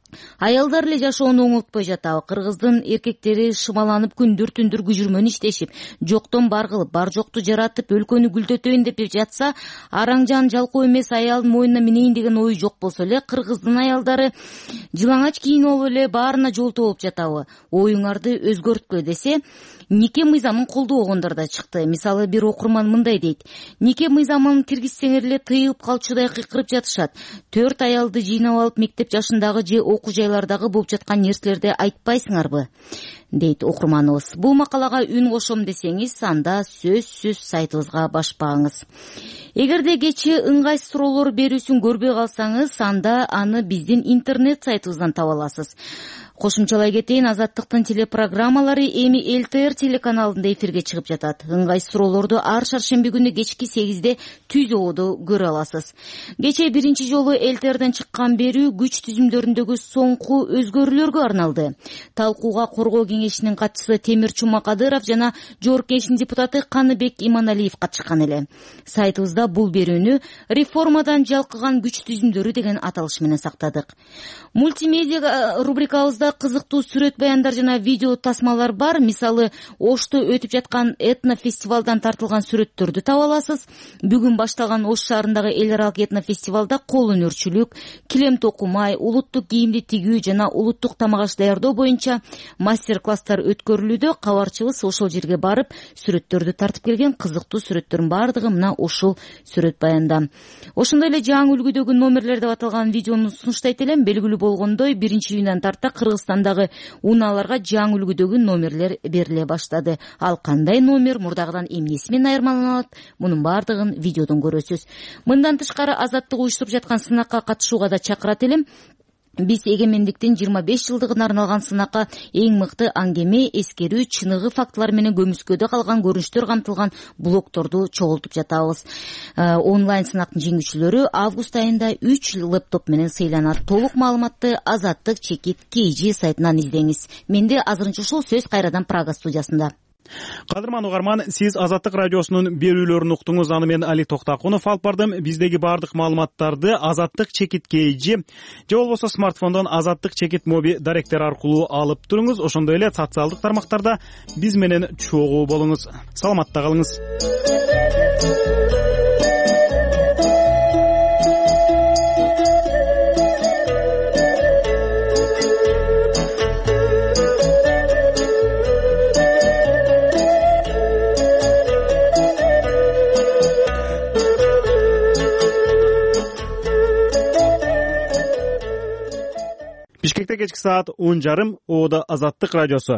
аялдар эле жашоону оңолтпой жатабы. Кыргыздын эркектери шымаланып күндүр түндүр күжүрмөн иштешип, жоктон бар кылып, бар жокту жаратып, өлкөнү гүлдөтөйүн деп жатса, араң-жан жалкоо эмес аялдын мойнуна минейин деген ою жок болсо эле, кыргыздын аялдары жылаңач кийинип алып эле баарына жолтоо болуп жатабы. Оюңарды өзгөрткүлө десе, нике мыйзамын колдобогондор да чыкты. Мисалы, бир окурман мындай дейт: нике мыйзамын киргизсеңер эле тыйылып калчудай кыйкырып жатышат. 4 аялды жыйнап алып мектеп жашындагы же окуу жайлардагы болуп жаткан нерселерди айтпайсыңарбы, дейт окурманыбыз. Бул макалага үн кошом десеңиз, анда сөзсүз сайтыбызга башпаңыз. Эгерде кечээ ыңгайсыз суроолор берүүсүн көрбөй калсаңыз, анда аны биздин интернет сайтыбыздан таба аласыз. Кошумчалай кетейин, Азаттыктын телепрограммалары эми ЛТР телеканалында эфирге чыгып жатат. Ыңгайсыз суроолорду ар шаршемби күнү кечки 8:00 түз ободо көрө аласыз. Кечээ биринчи жолу ЛТРден чыккан берүү күч түзүмдөрүндөгү соңку өзгөрүүлөргө арналды. Талкууга Коргоо кеңешинин катчысы Темир Чумакадыров жана Жогорку кеңештин депутаты Каныбек Иманалиев катышкан эле. Сайтыбызда бул берүүнү реформадан жалкыган күч түзүмдөрү деген аталыш менен сактадык. Мультимедиа рубрикабызда кызыктуу сүрөт баяндар жана видео тасмалар бар. Мисалы, Ошто өтүп жаткан этно фестивалдан тартылган сүрөттөрдү таба аласыз. Бүгүн башталган Ош шаарындагы эл аралык этно фестивалда кол өнөрчүлүк, килем токумай, улуттук кийимди тигүү жана улуттук тамак аш даярдоо боюнча мастер-класстар өткөрүлүүдө. Кабарчыбыз ошол жерге барып, сүрөттөрдү тартып келген. Кызыктуу сүрөттөрдүн баардыгы мына ушул сүрөт баянда. Ошондой эле жаңы үлгүдөгү номерлер деп аталган видеону сунуштайт элем. Белгилүү болгондой, 1-июндан тарта Кыргызстандагы унааларга жаңы үлгүдөгү номерлер бериле баштады. Ал кандай номер, мурдагыдан эмнеси менен айырмаланат, мунун баардыгын видеодон көрөсүз. Мындан тышкары Азаттык уюштуруп жаткан сынакка катышууга да чакырат элем. Биз эгемендиктин 25 жылдыгына арналган сынакка эң мыкты аңгеме, эскерүү, чыныгы фактылар менен көмүскөдө калган көрүнүштөр камтылган блогторду чогултуп жатабыз. Онлайн сынактын жеңүүчүлөрү август айында 3 лэптоп менен сыйланат. Толук маалыматты Азаттык чекит KG сайтынан издеңиз. Менде азырынча ушул, сөз кайрадан Прага студиясында. Кадырман угарман, сиз Азаттык радиосунун берүүлөрүн уктуңуз. Аны мен Али Токтакунов алып бардым. Биздеги бардык маалыматтарды Азаттык чекит KG же болбосо смартфондон Азаттык чекит моби даректер аркылуу алып туруңуз. Ошондой эле социалдык тармактарда биз менен чогуу болуңуз. Саламатта калыңыз. Бишкекте кечки саат 10:30, Оодо Азаттык радиосу.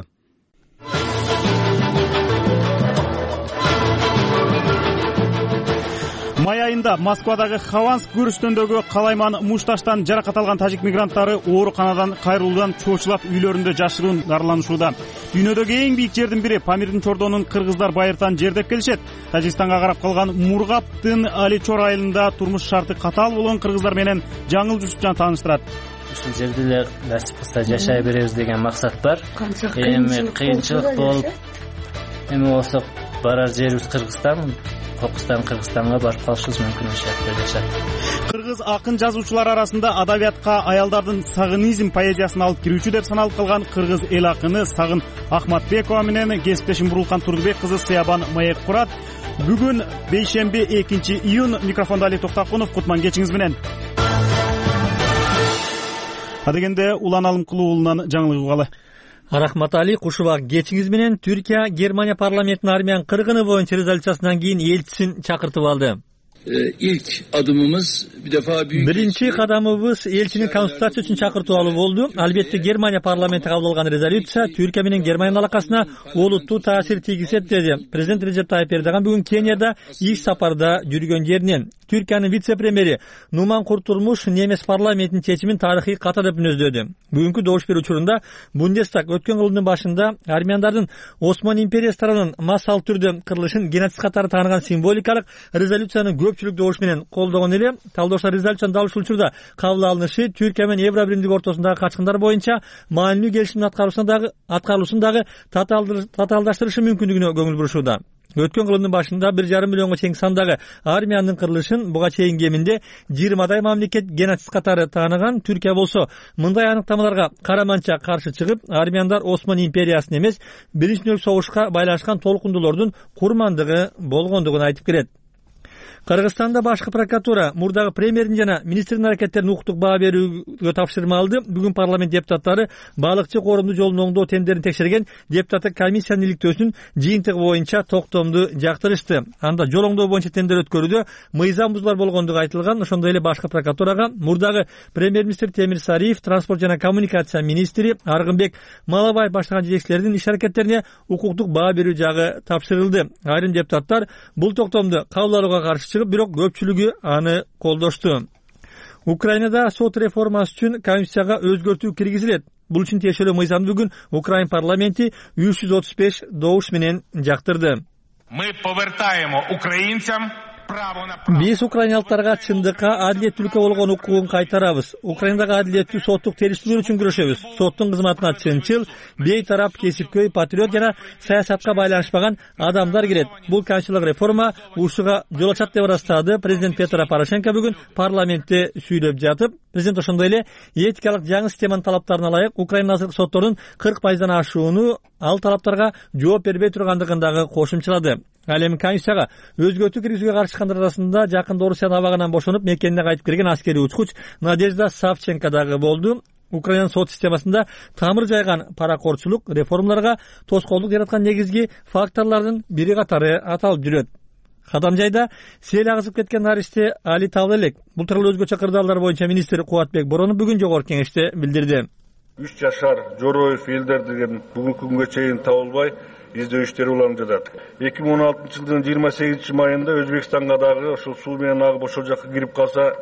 Май айында Москвадагы Хованск көрүстөндөгү Калайман Мушташтан жаракат алган тажик мигранттары ооруканадан кайрылуудан чоочулап үйлөрүндө жашыруун дарыланышууда. Дүйнөдөгү эң бийик жердин бири Памирдин чордонун кыргыздар байыртан жер деп келишет. Тажикстанга карап калган Мургаптын Аличор айылында турмуш шарты катаал болгон кыргыздар менен жаңыл жүзүкчан тааныштырат. Ушул жерде эле насип кылса жашай беребиз деген максат бар. Эми кыйынчылык болуп, эми болсо барар жерибиз Кыргызстан. Кыргызстанга барып калышыбыз мүмкүн ушул жашап. Кыргыз акын жазуучулар арасында адабиятка аялдардын сагынизм поэзиясын алып кирүүчү деп саналып калган кыргыз эл акыны Сагын Ахматбекова менен кесиптешим Бурулкан Турдубек кызы Сыябан маек курат. Бүгүн бейшемби 2 июнь. Микрофондо Али Токтакунов, кутман кечиңиз менен. Адегенде Улан Алымкулуу уулунан жаңылык угалы. Рахмат Али, кушубак кечиңиз менен. Түркия Германия парламентинин армиянын кыргыны боюнча резолюциясынан кийин элчисин чакыртып алды. İlk adımımız bir defa büyük... Birinci kadamımız elçinin konsultasyon için çakırtı alıp oldu. Albatta Germanya parlamenti kabul olgan rezolütsiya Türkiye menен Germaniyanın alakasına oluttu tasir тийгизет dedi. Prezident Recep Tayyip Erdoğan bugün Kenya'da ilk saparda yürügen yerinin Türkiye'nin vice-premieri Numan Kurtulmuş Nemes parlamentinin çeçimin tarihi kata dep özledi. Bugünkü doğuş bir uçurunda Bundestag ötken yılının başında Armyanların Osmanlı İmperiyası tarafından masal türde kırılışın genosid katары tanıgan simbolikalik rezolütsiyanın көпчүлүк добуш менен колдогон эле. Талдоошдар резолюциянын дал ушул учурда кабыл алынышы Түркия менен Евро биримдиги ортосундагы качкындар боюнча маанилүү келишимдин аткарылышын дагы татаалдаштырышы мүмкүндүгүнө көңүл бурушууда. Өткөн кылымдын башында 1,5 миллионго чейин сандагы армиянын кырылышын буга чейин кеминде 20 мамлекет genosid катары тааныган. Түркия болсо мындай аныктамаларга караманча каршы чыгып, армяндар Осман империясын эмес, Биринчи Дүниөлүк согушка байланышкан толкундуулордун курмандыгы болгондугун айтып келет. Кыргызстанда башкы прокуратура мурдагы премьердин жана министрдин аракеттерине укуктук баа берүүгө тапшырма алды. Бүгүн парламент депутаттары балыкчы коорумду жолун оңдоо тендерин текшерген депутаттык комиссиянын иликтөөсүнүн жыйынтыгы боюнча токтомду жактырышты. Анда жол оңдоо боюнча тендер өткөрүүдө мыйзам бузуулар болгондугу айтылган. Ошондой эле башкы прокуратурага мурдагы премьер-министр Темир Сариев, транспорт жана коммуникация министри Аргынбек Малабаев баштаган жетекчилердин иш аракеттерине укуктук баа берүү жагы тапшырылды. Айрым депутаттар бул токтомду кабыл алууга каршы чыгып, бирок көпчүлүгү аны колдошту. Украинада сот реформасы үчүн конституцияга өзгөртүү киргизилет. Бул үчүн тиешелүү мыйзамды бүгүн Украин парламенти 335 добуш менен жактырды. Мы повертаємо українцям Биз украиналыктарга чындыкка, адилеттүүлүккө болгон укугун кайтарабыз. Украинадагы адилеттүү соттук териштирүү үчүн күрөшөбүз. Соттун кызматына чынчыл, бейтарап, кесипкөй, патриот жана саясатка байланышпаган адамдар кирет. Бул конституциялык реформа ушуга жол ачат деп ырастады президент Петро Порошенко бүгүн парламентте сүйлөп жатып. Президент ошондой эле этикалык жаңы системанын талаптарына ылайык Украина азыркы соттордун 40% ашууну ал талаптарга жооп бербей тургандыгын дагы кошумчалады. Ал эми конституцияга өзгөртүү киргизүүгө каршыкандар арасында жакында Орусиянын абагынан бошонуп мекенине кайтып кирген аскерий учкуч Надежда Савченко дагы болду. Украинанын сот системасында тамыр жайган паракорчулук реформаларга тоскоолдук жараткан негизги факторлордун бири катары аталып жүрөт. Кадамжайда сел агызып кеткен наристе Али табыла элек. Бул тууралуу өзгөчө кырдаалдар боюнча министр Кубатбек Боронов бүгүн жогорку кеңеште билдирди. 3 жашар Жороев элдер деген бүгүнкү күнгө чейин табылбай издөө иштери уланып жатат. 2016 жылдын 28 майында Өзбекстанга дагы ошол суу менен агып ошол жакка кирип калса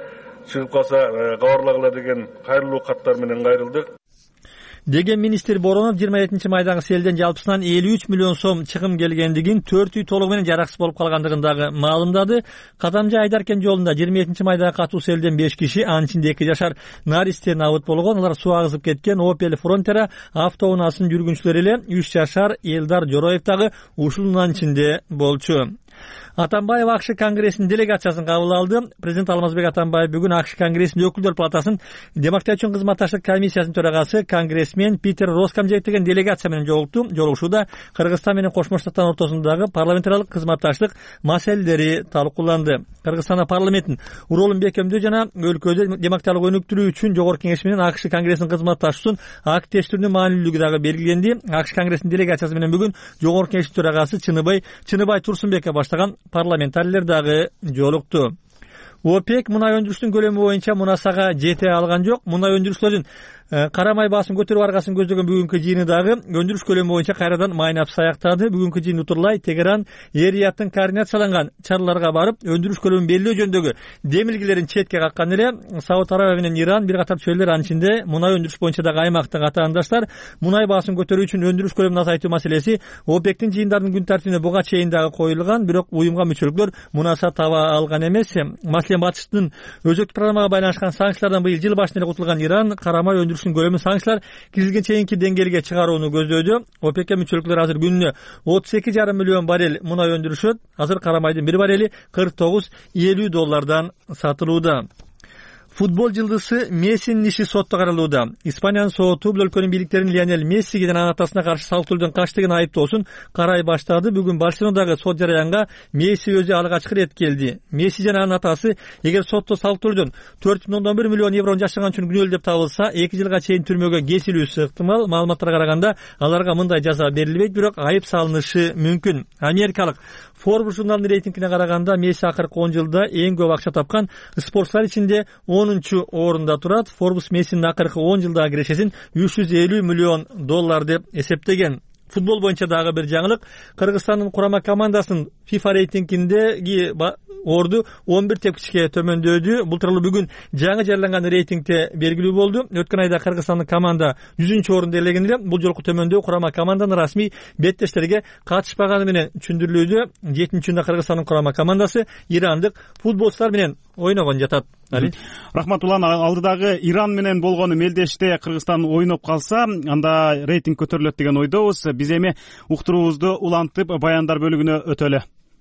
чыгып калса кабарлагыла деген кайрылуу каттар менен кайрылдык деген министр Боронов 27 майдагы селден жалпысынан 53 миллион сом чыгым келгендигин, 4 үй толугу менен жараксыз болуп калгандыгын дагы маалымдады. Кадамжы Айдаркен жолунда 27 майдагы катуу селден 5 киши, анын ичинде 2 жашар наристе набыт болгон. Алар суу агызып кеткен. Opel Frontera автоунаасын жүргүнчүлөрү эле 3 жашар Элдар Жороев дагы ушул унаанын ичинде болчу. Атамбаев АКШ конгрессинин делегациясын кабыл алды. Президент Алмазбек Атамбаев бүгүн АКШ конгрессинин өкүлдөр палатасынын демократия үчүн кызматташтык комиссиясынын төрагасы конгрессмен Питер Роскам жетектеген делегация менен жолукту. Жолугушууда Кыргызстан менен Кошмо Штаттар ортосундагы парламентаралык кызматташтык маселелери талкууланды. Кыргызстан парламентинин уролун бекемдөө жана өлкөдө демократиялык өнүктүрүү үчүн жогорку кеңеш менен АКШ конгрессинин кызматташуусун активдештирүүнүн маанилүүлүгү дагы белгиленди. АКШ конгрессинин делегациясы менен бүгүн жогорку кеңештин төрагасы Чыныбай Турсунбекке баштаган парламентарийлер дагы жолукту. ОПЕК мунай өндүрүшүнүн көлөмү боюнча мунасага жете алган жок. Мунай өндүрүүчүлөрдүн карамай баасын көтөрүү аргасын көздөгөн бүгүнкү жыйыны дагы өндүрүш көлөмү боюнча кайрадан майнап саяктады. Бүгүнкү жыйын утурлай Тегеран Эр-Рияттын координацияланган чараларга барып, өндүрүш көлөмүн белгилөө жөнүндөгү демилгелерин четке каккан эле. Сауд Арабия менен Иран бир катар чөйрөлөр, анын ичинде мунай өндүрүш боюнча дагы аймактын катаандаштар. Мунай баасын көтөрүү үчүн өндүрүш көлөмүн азайтуу маселеси ОПЕКтин жыйындарынын күн тартибине буга чейин дагы коюлган, бирок уюмга мүчөлүктөр мунаса таба алган эмес. Маселен, батыштын өзөктүк программага байланышкан санкциялардан быйыл жыл башында эле кутулган Иран карамай өндүрүшүнүн көлөмүн санкциялар киргизген чейинки деңгээлге чыгарууну көздөөдө. ОПЕКке мүчөлүктөр азыр күнүнө 32,5 миллион баррель мунай өндүрүшөт. Азыр карамайдын бир баррели $49.50 сатылууда. Футбол жылдызы Мессинин иши сотто каралууда. Испаниянын соту бул өлкөнүн бийликтерин Лионель Мессиге жана атасына каршы салык төлөдөн качтыгын айыптоосун карай баштады. Бүгүн Барселонадагы сот жараянга Месси өзү алгачкы ирет келди. Месси жана анын атасы эгер сотто салык төлөдөн 4,1 миллион еврону жашаган үчүн күнөөлүү деп табылса, 2 жылга чейин түрмөгө кесилүүсү ыктымал. Маалыматтарга караганда аларга мындай жаза берилбейт, бирок айып салынышы мүмкүн. Америкалык Forbes журналынын рейтингине караганда Месси акыркы 10 жылда эң көп акча тапкан спортчулар ичинде 10-чу орунда турат. Forbes Мессинин акыркы 10 жылдагы кирешесин $350 миллион деп эсептеген. Футбол боюнча дагы бир жаңылык. Кыргызстандын курама командасынын FIFA рейтингиндеги орду 11 тепкичке төмөндөдү. Бул тууралуу бүгүн жаңы жарыяланган рейтингде белгилүү болду. Өткөн айда Кыргызстандын команда 100-чу орунда элеген эле. Бул жолку төмөндөүү курама команданын расмий беттештерге катышпаганы менен түшүндүрүлүүдө. 7-чүндө Кыргызстандын курама командасы ирандык футболчулар менен ойногон жатат. Рахматулла, алдыдагы Иран менен болгону мелдеште Кыргызстан ойноп калса, анда рейтинг көтөрүлөт деген ойдобуз. Биз эми уктуруубузду улантып баяндар бөлүгүнө өтөлү.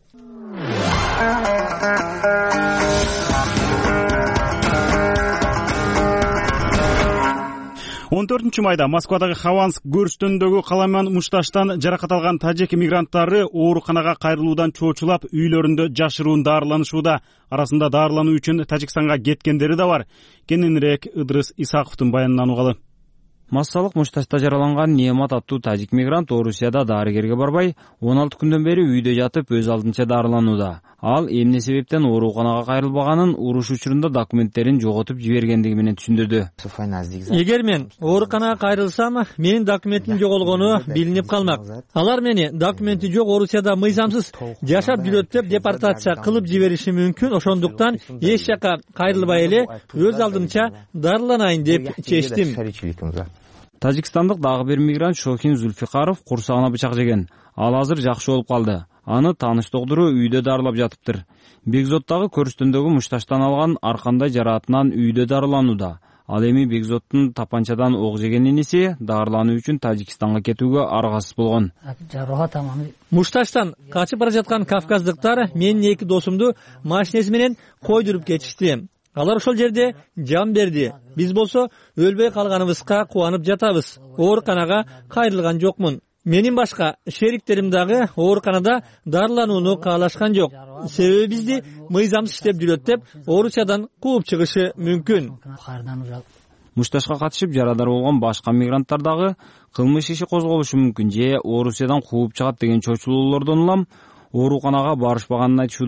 14 майда Москвадагы Хованск көрүстөнүндөгү каламан мушташтан жаракат алган тажик мигранттары ооруканага кайрылуудан чоочулап үйлөрүндө жашыруун даарыланышууда. Арасында даарылануу үчүн Тажикстанга кеткендери да бар. Кененирээк Ыдрыс Исаковдун баянынан угалы. Массалык мушташта жараланган Неемат аттуу тажик мигрант Орусияда дарыгерге барбай, 16 күндөн бери үйдө жатып өз алдынча даарыланууда. Ал эмне себептен ооруканага кайрылбаганын уруш учурунда документтерин жоготуп жибергендиги менен түшүндүрдү. Эгер мен ооруканага кайрылсам, менин документим жоголгону билинип калмак. Алар мени документи жок Орусияда мыйзамсыз жашап жүрөт деп депортация кылып жибериши мүмкүн. Ошондуктан эч жака кайрылбай эле өз алдымча дарыланайын деп чечтим. Тажикстандык дагы бир мигрант Шохин Зульфикаров курсагына бычак жеген. Ал азыр жакшы болуп калды. Аны тааныш доктору үйдө дарылап жатыптыр. Бекзоттагы көрүстөндөгү мушташтан алган аркандай жараатынан үйдө дарыланууда. Ал эми Бекзоттун тапанчадан ок жеген иниси дарылануу үчүн Тажикстанга кетүүгө аргасыз болгон. Мушташтан качып бара жаткан кавказдыктар менин 2 досумду машинеси менен койдуруп кетишти. Алар ошол жерде жан берди. Биз болсо өлбөй калганыбызга кубанып жатабыз. Ооруканага кайрылган жокмун. Менин башка шериктерим дагы ооруканада дарыланууну каалашкан жок. Себеби бизди мыйзамсыз иштеп жүрөт деп Орусиядан кууп чыгышы мүмкүн. Мушташка катышып жарадар болгон башка мигранттар дагы кылмыш иши козголушу мүмкүн же Орусиядан кууп чыгат деген чочулуулордон улам ооруканага барышпаганын айтышууда.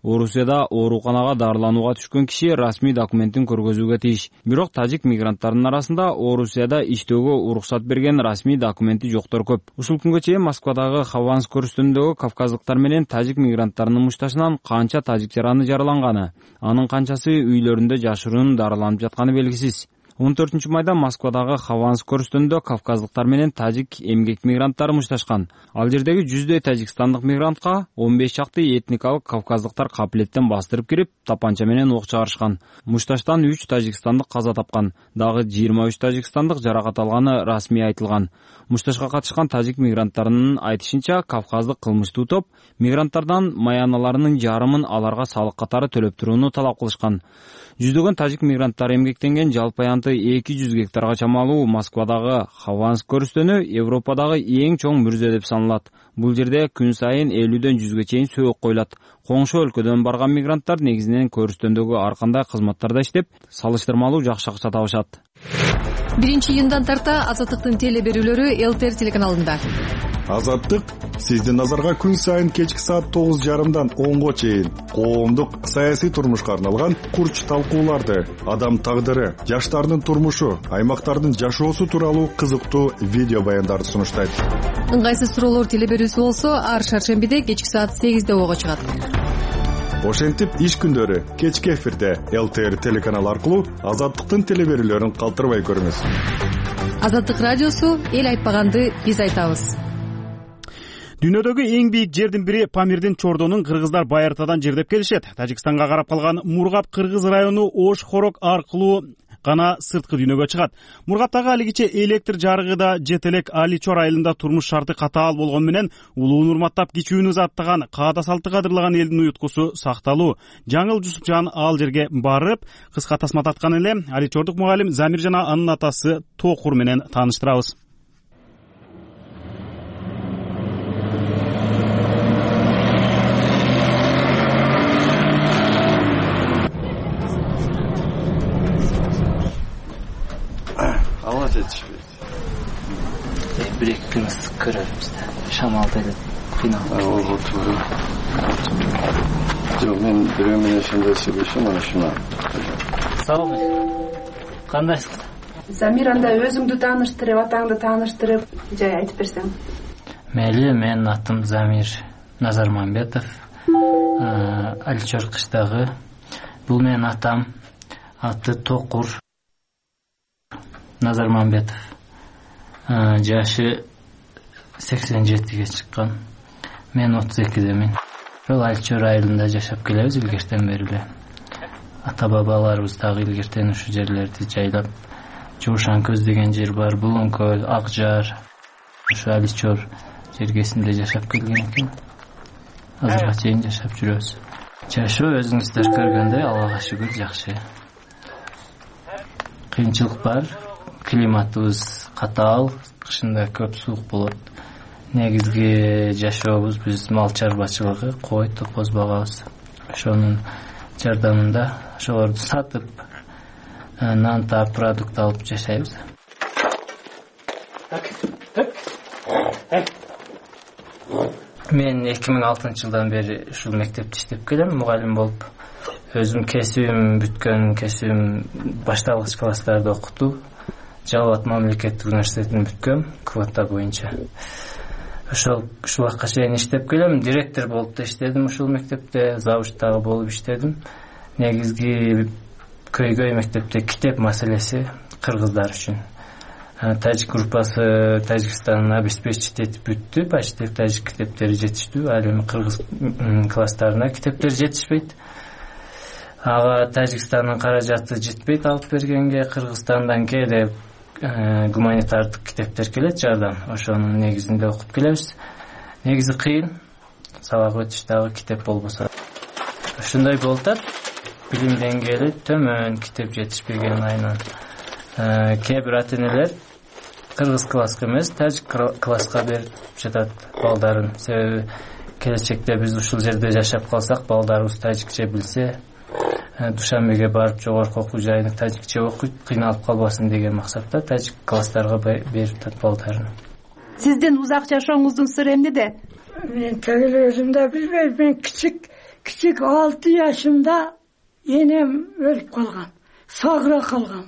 Орусияда ооруканага дарыланууга түшкөн киши расмий документин көргөзүүгө тийиш. Бирок тажик мигранттарынын арасында Орусияда иштөөгө уруксат берген расмий документи жоктор көп. Ушул күнгө чейин Москвадагы Хованск көрүстөнүндөгү кавказдыктар менен тажик мигранттарынын мушташынан канча тажик жараны жараланганы, анын канчасы үйлөрүндө жашыруун дарыланып жатканы белгисиз. 14 майда Москвадагы Хованск көрүстөнүндө кавказдыктар менен тажик эмгек мигранттары мушташкан. Ал жердеги 100дөй тажикстандык мигрантка 15 чакты этникалык кавказдыктар капилеттен бастырып кирип, тапанча менен ок чыгарышкан. Мушташтан 3 тажикстандык каза тапкан, дагы 23 тажикстандык жаракат алганы расмий айтылган. Мушташка катышкан тажик мигранттарынын айтышынча, кавказдык кылмыштуу топ мигранттардан маяналарынын жарымын аларга салык катары төлөп турууну талап кылышкан. Жүздөгөн тажик мигранттар эмгектенген жалпы аянты 200 гектарга чамалуу Москвадагы Хованск көрүстөнү Европадагы эң чоң мүрзө деп саналат. Бул жерде күн сайын 50ден 100ге чейин сөөк коюлат. Коңшу өлкөдөн барган мигранттар негизинен көрүстөндөгү ар кандай кызматтарда иштеп, салыштырмалуу жакшы акча табышат. 1-июндан тарта Азаттыктын теле берүүлөрү ЛТР телеканалында. Азаттык сиздин назарга күн сайын кечки саат 9:30дан 10го чейин коомдук саясий турмушка арналган курч талкууларды, адам тагдыры, жаштардын турмушу, аймактардын жашоосу тууралуу кызыктуу видео баяндарды сунуштайт. Ыңгайсыз суроолор теле берүүсү болсо, ар шаршембиде кечки саат 8де ого чыгат. Ошентип иш күндөрү кечки эфирде ЛТР телеканалы аркылуу Азаттыктын теле берүүлөрүн калтырбай көрүңүз. Азаттык радиосу эл айтпаганды биз айтабыз. Дүйнөдөгү эң бийик жердин бири Памирдин Чордонун кыргыздар Байыртадан жердеп келишет. Тажикстанга карап калган Мургап кыргыз району Ош-Хорок аркылуу гана сырткы дүйнөгө чыгат. Мургаптагы алигиче электр жарыгы да жете элек Аличор айылында турмуш шарты катаал болгон менен улуун урматтап кичүүнү заттаган, каада салты кадырлаган элдин уюткусу сакталуу. Жаңыл Жусупжан ал жерге барып, кыска тасма таткан эле Аличордук мугалим Замир жана анын атасы Токур менен тааныштырабыз. Ауа жетишпейт. Бир-эки күн ысык көрөрбүз да. Шамалда эле кыйналып. Ого, туура. Жок, мен бирөө менен ошондой сүйлөшөм, ana шуна. Салам. Кандайсыз? Замир, анда өзүңдү тааныштырып, атаңды тааныштырып, жай айтып берсең. Мейли, менин атым Замир Назармамбетов. Аличор кыштагы. Бул менин атам. Аты Токур Назармамбетов. Жашы 87-ге чыккан. Мен 32-демин. Ошол Аличор айылында жашап келебиз илгертен бери эле. Ата бабаларыбыз дагы илгертен ушу жерлерди жайлап, Жуушан көз деген жер бар, Булун көл, Ак жар, ушу Аличор жергесинде жашап келген экен. Азырга чейин жашап жүрөбүз. Жашоо өзүңүздөр көргөндөй Аллага шүгүр жакшы. Кыйынчылык бар. Климатыбыз катаал, кышында көп суук болот. Негизги жашообуз биз мал чарбачылыгы, кой, токоз багабыз. Ошонун жардамында ошолорду сатып, нан таап, продукт алып жашайбыз. Мен 2006-жылдан бери ушул мектепте иштеп келем, мугалим болуп. Өзүм кесибим бүткөн, кесибим башталгыч класстарда окутуу. Жалбат мамлекеттик университетин бүткөм, квота боюнча. Ушул убакка чейин иштеп келем, директор болуп да иштедим ушул мектепте, завучтагы болуп иштедим. Негизги көйгөй мектепте китеп маселеси кыргыздар үчүн. Тажик группасы Тажикстанга обеспечить этип бүттү, почти тажик китептери жетиштүү, ал эми кыргыз класстарына китептер жетишпейт. Ага Тажикстандын каражаты жетпейт алып бергенге, Кыргызстандан кээде гуманитардык китептер келет жардам. Ошонун негизинде окуп келебиз. Негизи кыйын, сабак өтүш дагы китеп болбосо. Ошондой болуп атат. Билим деңгээли төмөн, китеп жетишпеген айынан. Кээ бир ата-энелер кыргыз класска эмес, тажик класска берип жатат балдарын. Себеби келечекте биз ушул жерде жашап калсак, балдарыбыз тажикче билсе, Душанбеге барып жогорку окуу жайында тажикче окуйт, кыйналып калбасын деген максатта тажик класстарга берип атат балдарын. Сиздин узак жашооңуздун сыры эмнеде? Мен тагыл өзүм да билбейм, мен кичик Кичик 6 yaşımda enem ölüp kalgan. Sağıra kalgan.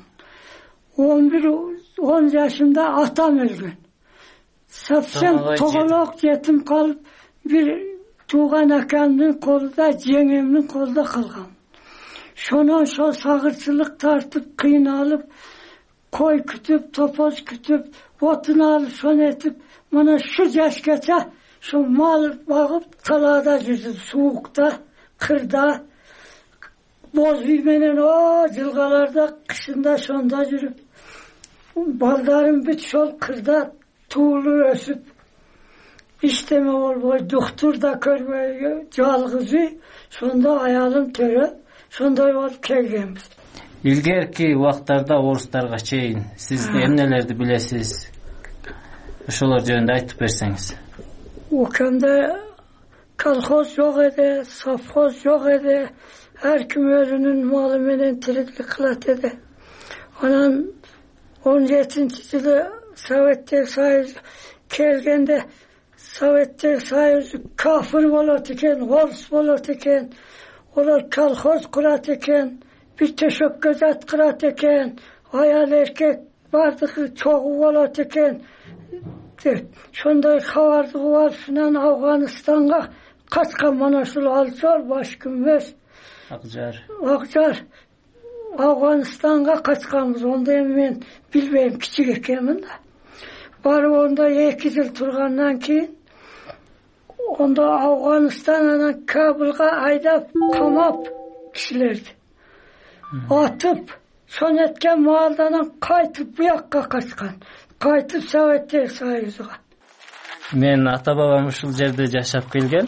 10 yaşımda atam ölgün. Sapsam toğalak yetim kalıp bir tuğan akamның kolunda, jengemning kolunda kalgan. Şondan şol sağırçılık tartıp, kıynalıp, koy kütüp, topoz kütüp, otunu alıp, şon etip, mana şu yaşgacha şu mal bağıp talada yüzüp, soğukta, kırda, boz uymenen o jılgalarda, kışında şonda yürüp, baldarım bit şol kırda tuğulu ösüp, işteme olboy, doktor da körmeye jalgızı, şonda ayalım töröp, şonday olup kelgenmiz. Ilgerki убактарда орустарга чейин сиз эмнелерди билесиз? Ошолор жөнүндө айтып берсеңиз. Укамda kolhoz yok edi, sovxoz yok edi. Her kim özünün malı menen tiriklik kılat edi. Onun 17-yılı Sovetlik Soyuz kelgende Sovetlik Soyuz kafir bolat eken, Rus bolat eken, olar kolhoz kurat eken, bir teşekküzat kurat eken, ayal erkek bardığı çoğu bolat eken. Şonday xabardığı var şunan Afganistan'a kaçkan mana şul alçor başkımız. Akcar. Afganistan'a kaçkanımız. Onda men bilmeyim kiçik ekemin de. Bari onda 2 yıl turgandan keyin onda Afganistan'dan Kabul'a aydap kamap kişilerdi. Atıp son etken mağaldadan kaytıp bu yakka kaçkan. Kaytıp Sovetlik Soyuz'a. Men ata-babam ушул жерде жашап келген.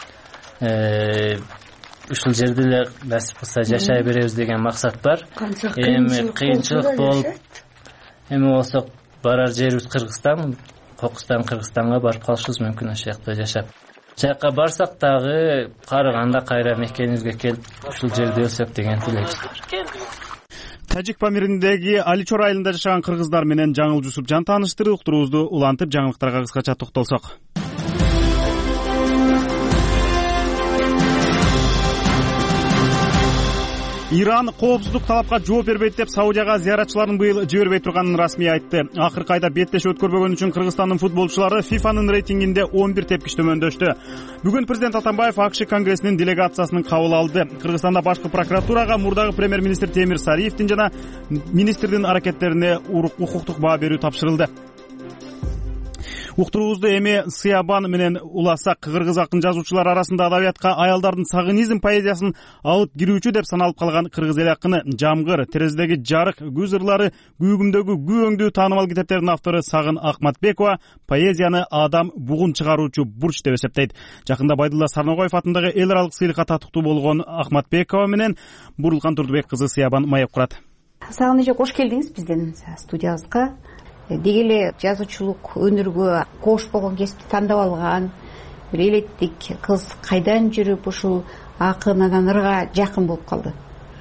Ушул жерде эле насип кылса жашай беребиз деген максат бар. Эми кыйынчылык болуп, эми болсок барар жерибиз Кыргызстан, Кыргызстанга барып калышыбыз мүмкүн ошол жакта жашап. Жакка барсак дагы карыганда кайра мекенибизге келип ушул жерде өлсөк деген тилегибиз бар. Тажик Памиріндегі Аличор айылында жашаған кыргыздар менен Жаңыл Жусупжан тааныштырды. Уктуруубузду улантып жаңылыктарга кыскача токтолсок. Иран коопсуздук талапка жооп бербейт деп Саудияга зыяратчыларын быйыл жибербей турганын расмий айтты. Акыркы айда беттеши өткөрбөгөн үчүн Кыргызстандын футболчулары ФИФАнын рейтингинде 11 тепкич төмөндөштү. Бүгүн президент Атамбаев АКШ конгрессинин делегациясынын кабыл алды. Кыргызстанда башкы прокуратурага мурдагы премьер-министр Темир Сариевдин жана министрдин аракеттерине укуктук баа берүү тапшырылды. Уктуруубузду эми Сыябан менен уласак, кыргыз акын жазуучулар арасында адабиятка аялдардын сагынизм поэзиясын алып кирүүчү деп саналып калган кыргыз эл акыны Жамгыр, Терезедеги жарык, Күз ырлары, Күйгүмдөгү күү өңдүү таанымал китептердин автору Сагын Акматбекова поэзияны адам бугун чыгаруучу бурч деп эсептейт. Жакында Байдулла Сарногоев атындагы эл аралык сыйлыкка татыктуу болгон Акматбекова менен Бурулкан Турдубек кызы Сыябан маек курат. Сагын эже кош келдиңиз биздин студиябызга. Дегеле жазуучулук өнөргө кош болгон кесипти тандап алган бир элеттик кыз кайдан жүрүп ушул акын анан ырга жакын болуп калды?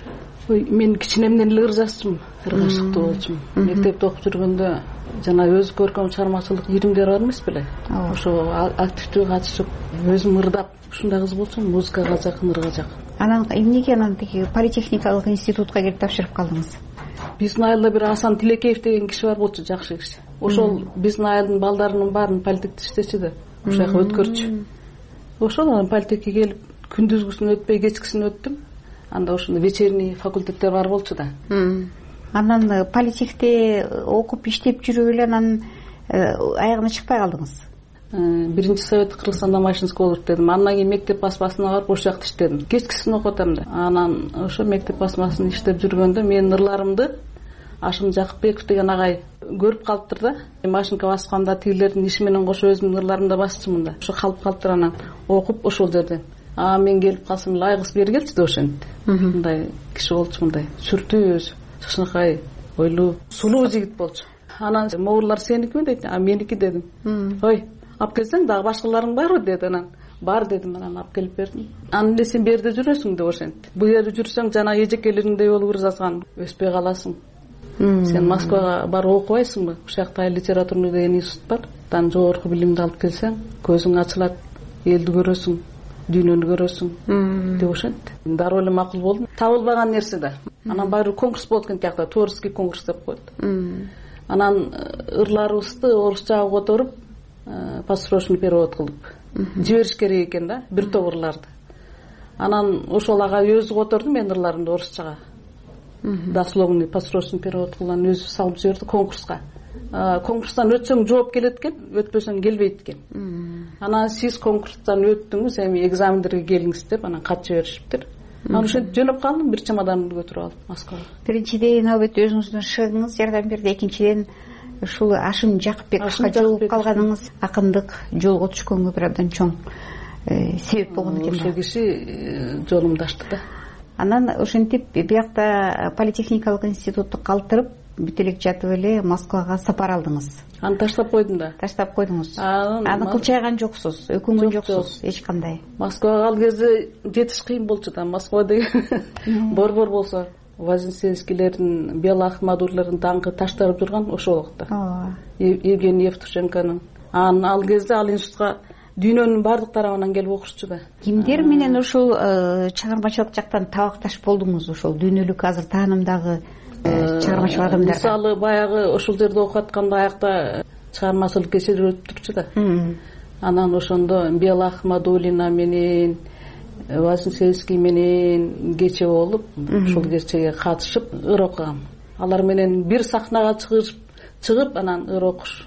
Мен кичинемден эле ыр жазчумун, ырга ашыктуу болчумун. Мектепте окуп жүргөндө жана өз көркөм чыгармачылык иримдер бар эмес беле? Ошо активдүү катышып, өзүм ырдап ушундай кыз болчумун, музыкага жакын, ырга жакын. Анан эмнеге анан тиги политехникалык институтка кирип тапшырып калдыңыз? Биздин айылда бир Асан Тилекеев деген киши бар болчу, жакшы киши. Ошол биздин айылдын балдарынын баарын политехте иштечү да. Ошол жака өткөрчү. Ошол анан политехке келип күндүзгүсүн өтпөй кечкисин өттүм. Анда ошондо вечерний факультеттер бар болчу да. Анан политехте окуп иштеп жүрүп эле анан аягына чыкпай калдыңыз. Биринчи совет Кыргызстанда машинский болуп дедим. Андан кийин мектеп басмасына барып ошол жакта иштедим. Кечкисин окуп атам да. Анан ошо мектеп басмасын иштеп жүргөндө менин ырларымды Ашым Жакыпбеков деген агай көрүп калыптыр да. Машинка басканда тигилердин иши менен кошо өзүмдүн ырларымды да басчумун да. Ошо калып калыптыр, анан окуп ошол жерде. Мен келип калсам лайгыс бери келчи деп ошентти. Мындай киши болчу, мындай сүртүү өзү, чачынакай, ойлуу, сулуу жигит болчу. Анан моурлар сеникими дейт, меники дедим. Ой, алып келсең дагы башкаларың барбы деди. Анан бар дедим, анан алып келип бердим. Анан эле сен берде жүрөсүң деп ошентти. Бу жерде жүрсөң жана эжекелериңдей болуп ыр жазган, өспөй каласың. Сен Москвага барып окубайсыңбы? Ушул жакта литературный деген институт бар. Дан жогорку билимди алып келсең, көзүң ачылат, элди көрөсүң. дүйнөнү көрөсүң деп ошентти. Дароо эле макул болдум. Табылбаган нерсе да. Анан баары конкурс болот экен тиякта, творческий конкурс деп коет. Анан ырларыбызды орусчага которуп, построчный перевод кылып жибериш керек экен да, бир топ ырларды. Анан ошол ага өзү которду мен ырларымды орусчага. Дословный построчный перевод кылган өзү салып жиберди конкурска. Конкурстан өтсөң жооп келет экен, өтпөсөң келбейт экен. Анан сиз конкурстан өттүңүз, эми экзамендерге келиңиз деп анан кат жиберишиптир. Анан ошентип жөнөп калдым, бир чемоданымды көтүрүп алып Москвага. Биринчиден албетте өзүңүздүн шыгыңыз жардам берди, экинчиден ушул Ашим Жакыпбековго жолугуп калганыңыз акындык жолго түшкөнгө бир абдан чоң себеп болгон экен. Ошол киши жолумду ачты да. Анан ошентип биякта политехникалык институтты калтырып бүт элек жатып эле Москвага сапар алдыңыз. Аны таштап койдум да. Таштап койдуңуз. Аны кылчайган жоксуз, өкүнгөн жоксуз эч кандай. Москвага ал кезде жетиш кыйын болчу да. Москва деген борбор болсо, Вознесенскийлердин, Бела Ахмадуллардын даңкы таштырып турган ошол убакта. Евгений Евтушенконун. Ал кезде ал институтка дүйнөнүн бардык тарабынан келип окушчу да. Кимдер менен ошол чыгармачылык жактан табакташ болдуңуз, ошол дүйнөлүк азыр таанымдагы чыгармачыл адамдар? Мисалы баягы ошол жерде окуп атканда аякта чыгармачылык кечелер өтүп турчу да. Анан ошондо Бела Ахмадуллина менен Вознесенский менен кече болуп, ошол кечеге катышып ыр окугам. Алар менен бир сахнага чыгып анан ыр окуш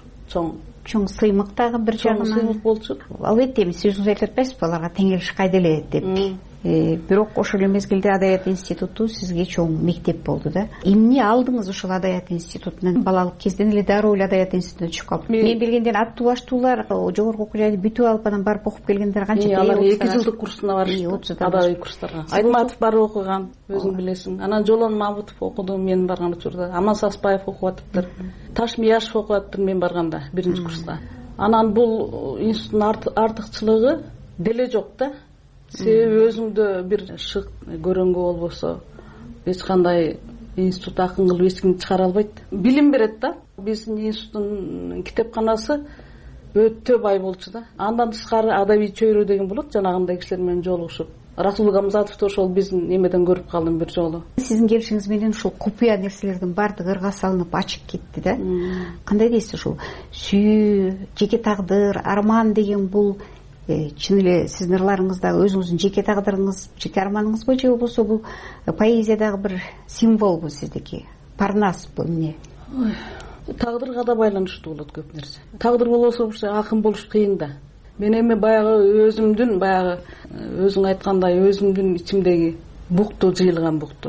чоң сыймык дагы бир жагынан. Чоң сыймык болчу. Албетте эми сиз өзүңүз айтып атпайсызбы, аларга теңелиш кайда эле деп. Бирок ошол эле мезгилде Адабият институту сизге чоң мектеп болду да. Эмне алдыңыз ошол Адабият институтунан? Балалык кезден эле дароо эле Адабият институтуна түшүп калып. Мен билгенден аттуу баштуулар жогорку окуу жайды бүтүп алып анан барып окуп келгендер канча? Алар 2 жылдык курсуна барышты. Адабий курстарга. Айтматов барып окуган, өзүң билесиң. Анан Жолон Мамытов окуду мен барган учурда. Аман Саспаев окуп атыптыр. Таш Мияшев окуп атыптыр мен барганда, 1-курста. Анан бул институттун артыкчылыгы деле жок да. Себеби өзүңдө бир шык көрөнгө болбосо эч кандай институт акын кылып эч ким чыгара албайт. Билим берет да. Биздин институттун китепканасы өтө бай болчу да. Андан тышкары адабий чөйрө деген болот, жанагындай кишилер менен жолугушуп. Расул Гамзатовду ошол биздин эмеден көрүп калдым бир жолу. Сиздин келишиңиз менен ушул купуя нерселердин баардыгы ырга салынып ачык кетти да. Кандай дейсиз, ушул сүйүү, жеке тагдыр, арман деген бул чын эле сиздин ырларыңызда өзүңүздүн жеке тагдырыңыз, жеке арманыңызбы же болбосо бул поэзиядагы бир символбу сиздики? Парнас бул эмне? Тагдырга да байланыштуу болот көп нерсе. Тагдыр болбосо акын болуш кыйын да. Мен эми баягы өзүмдүн өзүң айткандай өзүмдүн ичимдеги букту жыйылган букту.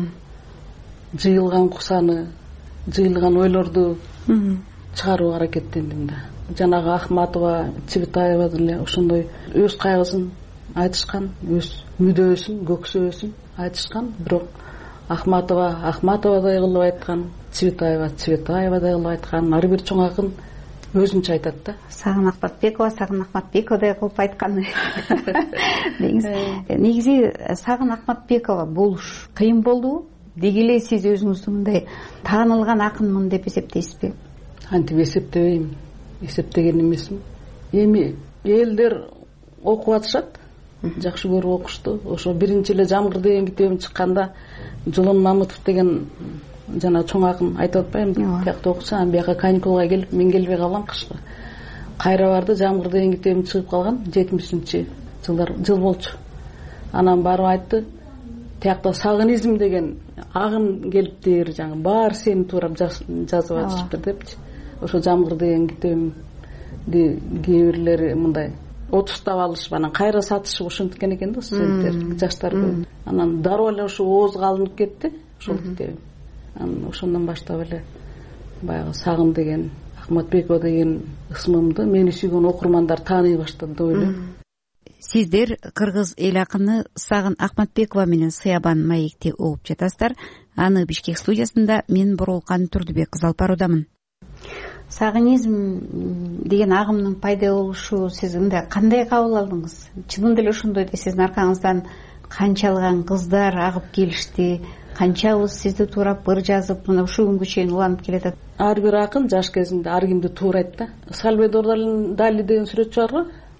Жыйылган кусаны, жыйылган ойлорду чыгарууга аракеттендим да. Жанагы Ахматова, Цветаева деле ошондой өз кайгысын айтышкан, өз мүдөөсүн, көксөөсүн айтышкан, бирок Ахматовадай кылып айткан, Цветаевадай кылып айткан, ар бир чоң акын өзүнчө айтат да. Сагын Ахматбековадай кылып айткан. Негизи Сагын Ахматбекова болуш кыйын болдубу? Деги эле сиз өзүңүздү мындай таанылган акынмын деп эсептейсизби? Антип эсептебейм. Эсептеген эмесмин. Эми элдер окуп атышат, жакшы көрүп окушту. Ошо биринчи эле Жамгыр деген китебим чыкканда Жолон Мамытов деген жана чоң акын айтып атпаймынбы? Тиякта окучу, анан бияка каникулга келип, мен келбей калгам кышка. Кайра барды, Жамгыр деген китебим чыгып калган, 70-жыл болчу. Анан барып айтты, тиякта сагынизм деген агын келиптир, жаңы баары сени туурап жазып атышыптыр депчи. Ошо Жамгыр деген китебимди кээ бирлери мындай отустап алышып, анан кайра сатышып ошенткен экен да студенттер, жаштар көп. Анан дароо эле ошо оозга алынып кетти ошол китебим. Анан ошондон баштап эле баягы Сагын деген, Ахматбекова деген ысмымды мени сүйгөн окурмандар тааный баштады деп ойлойм. Сиздер кыргыз эл акыны Сагын Ахматбекова менен Сыябан маекте угуп жатасыздар. Аны Бишкек студиясында мен Боролкан Турдубек кызы алып баруудамын. Сагынизм деген агымдын пайда болушу сиз кандай кабыл алдыңыз? Чынында эле ошондой сиздин аркаңыздан канчалган кыздар агып келишти, канчабыз сизди туурап ыр жазып, мына ушул күнгө чейин уланып келатат? Ар бир акын жаш кезинде ар кимди туурайт да. Сальвадор Дали деген сүрөтчү бар го,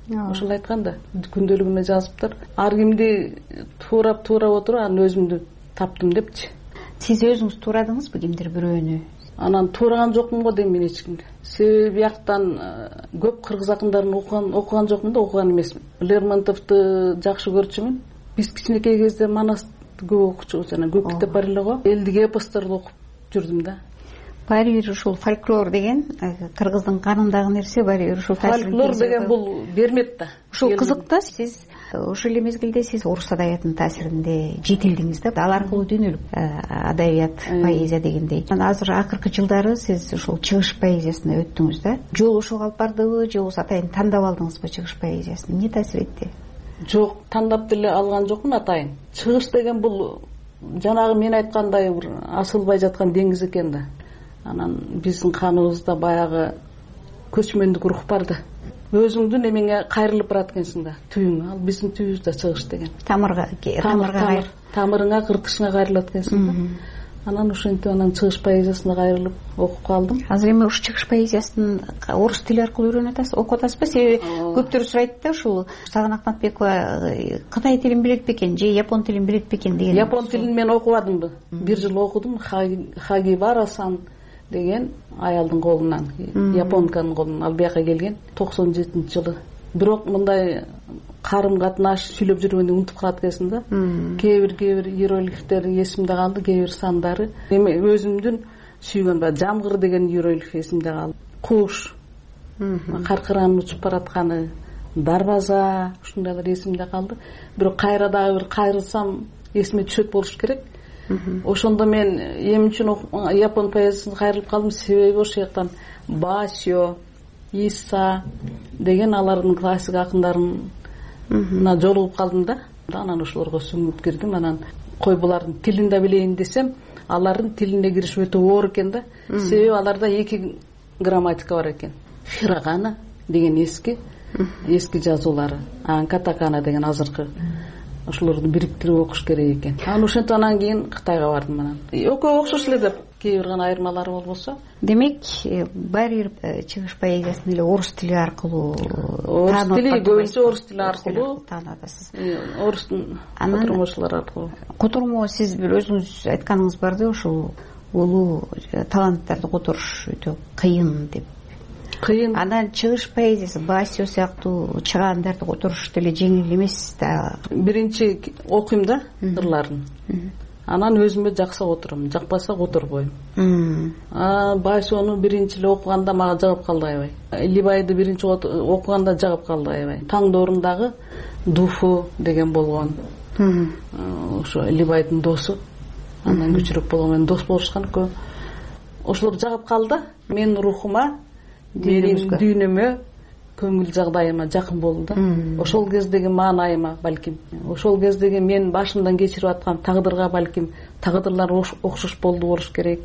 ошол айткан да күндөлүгүнө жазыптыр. Ар кимди туурап отуруп анан өзүмдү таптым депчи. Сиз өзүңүз туурадыңызбы кимдир бирөөнү? Анан туураган жокмун го дейм мен эч кимди. Себеби бияктан көп кыргыз акындарын окуган жокмун да, окуган эмесмин. Лермонтовду жакшы көрчүмүн. Биз кичинекей кезде Манасты көп окучубуз, жана көп китеп бар эле го. Элдик эпостторду окуп жүрдүм да. Баары бир ушул фольклор деген кыргыздын канындагы нерсе, баары бир ушул фольклор деген бул бермек да. Ушул кызык да. Сиз ошол эле мезгилде сиз орус адабиятынын таасиринде жетилдиңиз да. Ал аркылуу дүйнөлүк адабият, поэзия дегендей. Азыр акыркы жылдары сиз ушул чыгыш поэзиясына өттүңүз да. Жол ошого алып бардыбы, же болбосо атайын тандап алдыңызбы чыгыш поэзиясын? Эмне таасир этти? Жок, тандап деле алган жокмун атайын. Чыгыш деген бул жанагы мен айткандай бир асылбай жаткан деңиз экен да. Анан биздин каныбызда баягы көчмөндүк рух бар да. Өзүңдүн эмеңе кайрылып барат экенсиң да, түбүңө. Ал биздин түбүбүздө чыгыш деген. Тамырыңа, кыртышыңа кайрылат экенсиң да. Анан ошентип анан чыгыш поэзиясына кайрылып окуп калдым. Азыр эми ушу чыгыш поэзиясын орус тили аркылуу үйрөнүп атасыз, окуп атасызбы? Себеби көптөр сурайт да, ушул Сагын Акматбекова Кытай тилин билет бекен же япон тилин билет бекен деген. Япон тилин мен окубадымбы. Бир жыл окудум. Хагибара-сан деген аялдын колунан, японканын колунан. Ал бияка келген 97-жылы. Бирок мындай карым катнаш сүйлөп жүргөндө унутуп калат экенсиң да. Кээ бир иероглифтер эсимде калды, кээ бир сандары. Эми өзүмдүн сүйгөн жамгыр деген иероглиф эсимде калды. Куш, каркыранын учуп баратканы, дарбаза, ушундайлар эсимде калды. Бирок кайра дагы бир кайрылсам эсиме түшөт болуш керек. Ошондо мен эми үчүн япон поэзиясына кайрылып калдым. Себеби ошол жактан Басио, Иса деген алардын классик акындарына жолугуп калдым да. Анан ошолорго сүңүп кирдим. Анан кой булардын тилин да билейин десем, алардын тилине кириш өтө оор экен да. Себеби аларда 2 грамматика бар экен. Хирагана деген эски жазуулары, анан катакана деген азыркы. Ошолорду бириктирип окуш керек экен. Анан ошентип анан кийин Кытайга бардым анан. Экөө окшош эле деп, кээ бир гана айырмалары болбосо. Демек, баары бир чыгыш поэзиясын эле орус тили аркылуу орус тили, көбүнчө орус тили аркылуу таанатасыз. Орустун котурмочулары аркылуу. Котормо сиз бир өзүңүз айтканыңыз барды, ушул улуу таланттарды которуш өтө кыйын деп. Кыйын. Анан чыгыш поэзиясы Басио сыяктуу чыгаандарды которуш деле жеңил эмес да. Биринчи окуйм да ырларын. Анан өзүмө жакса отурам, жакпаса которбойм. Басиону биринчи эле окуганда мага жагып калды аябай. Либайды биринчи окуганда жагып калды аябай. Таңдоорундагы Дуфу деген болгон. Ошо Либайдын досу. Андан күчүрөөк болгон менен дос болушкан экөө. Ошолор жагып калды. Менин рухума, менин дүйнөмө, көңүл жагдайыма жакын болду да. Ошол кездеги маанайыма балким, ошол кездеги мен башымдан кечирип аткан тагдырга балким тагдырлар окшош болуш керек.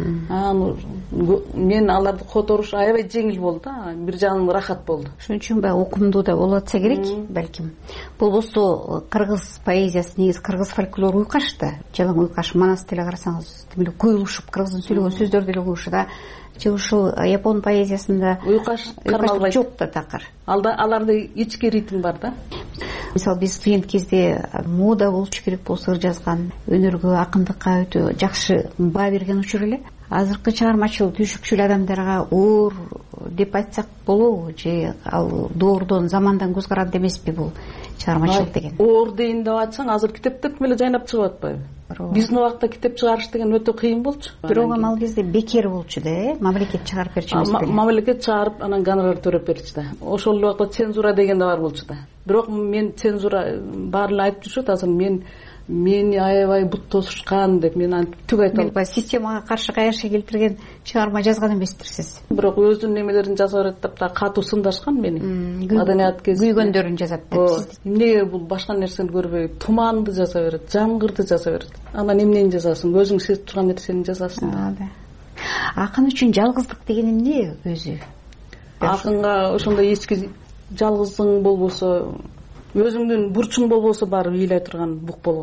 Мен аларды которуш аябай жеңил болду да, бир жагынан рахат болду. Ошон үчүн баягы укумдуу да болуп атса керек, балким. Болбосо кыргыз поэзиясы негизи кыргыз фольклору уйкаш да. Жалаң уйкаш, Манас деле карасаңыз, тим эле куюлушуп кыргыздын сүйлөгөн сөздөрү деле уйкушу да. Же ушул япон поэзиясында уйкаш кармалбайт. Жок да такыр. Аларда ички ритм бар да. Мисалы биз студент кезде мода болчу керек болсо жазган, өнөргө, акындыкка өтө жакшы баа берген учур эле. Азыркы чыгармачыл түйшүкчүл адамдарга оор деп айтсак болобу, же ал доордон, замандан көз каранды эмеспи бул чыгармачылык деген? Оор дейин деп атсаң, азыр китептер эле жайнап чыгып атпайбы? Биздин убакта китеп чыгарыш деген өтө кыйын болчу. Бирок ал кезде бекер болчу да, мамлекет чыгарып берчү эмеспи? Мамлекет чыгарып, анан гонорар төрөп берчү да. Ошол убакта цензура деген да бар болчу да. Бирок мен цензура баары эле айтып жүрүшөт, азыр мени аябай бут тосушкан деп мен антип түк айта албайм. Системага каршы кайшы келтирген чыгарма жазган эместирсиз? Бирок өзүнүн немелерин жаза берет деп да катуу сындашкан мени. Маданият кезде күйгөндөрүн жазат деп. Эмнеге бул башка нерсени көрбөй, туманды жаза берет, жамгырды жаза берет. Анан эмнени жазасың? Өзүң сезип турган нерсени жазасың да. Акын үчүн жалгыздык деген эмне өзү? Акынга ошондой эчки жалгыздык болбосо, өзүңдүн бурчуң болбосо барып ыйлай турган бук болгондо.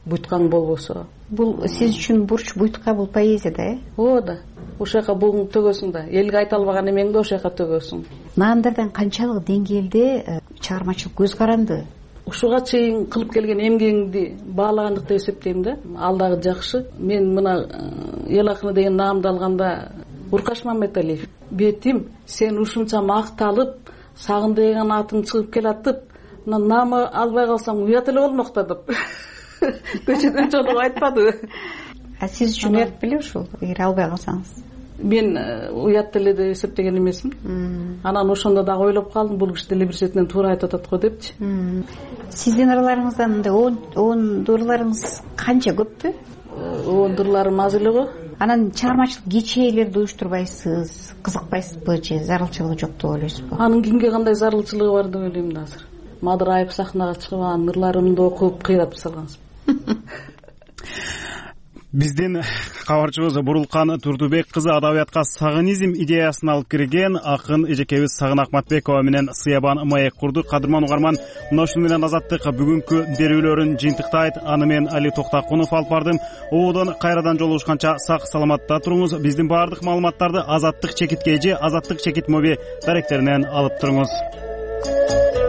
буйткаң болбосо. Бул сиз үчүн бурч, буйтка бул поэзия да, Ооба да. Ошол жака бугуң төгөсүң да. Элге айта албаган эмеңди ошол жака төгөсүң. Наандардан канчалык деңгээлде чыгармачылык көз каранды? Ушуга чейин кылып келген эмгегиңди баалагандык деп эсептейм да. Ал дагы жакшы. Мен мына эл акыны деген наамды алганда Уркаш Маматалиев, бетим, сен ушунча макталып, сагын деген атың чыгып келатып, мына наама албай калсаң уят эле болмок да деп. Көчөдөн чогуу айтпады. Сиз үчүн уят беле ушул, эгер албай калсаңыз? Мен уят эле деп эсептеген эмесмин. Анан ошондо дагы ойлоп калдым, бул киши деле бир четинен туура айтып атат го депчи. Сиздин ырларыңыздан мындай оон канча көппү? Оон аз эле го. Анан чыгармачылык кечээлерди уюштурбайсыз, кызыкпайсызбы же зарылчылыгы жок деп ойлойсузбу? Анын кимге кандай зарылчылыгы бар деп ойлойм да азыр. Мадыраев сахнага чыгып анын ырларымды окуп кыйратып салгансыз. Биздин кабарчыбыз Бурулкан Турдубек кызы адабиятка сагынизм идеясын алып кирген акын эжекебиз Сагын Акматбекова менен Сыябан маек курду. Кадырман угарман, мына ушун менен Азаттык бүгүнкү берүүлөрүн жыйынтыктайт. Аны мен Али Токтакунов алып бардым. Ободон кайрадан жолугушканча сак саламатта туруңуз. Биздин баардык маалыматтарды Азаттык чекит кейжи, Азаттык чекит моби даректеринен алып туруңуз.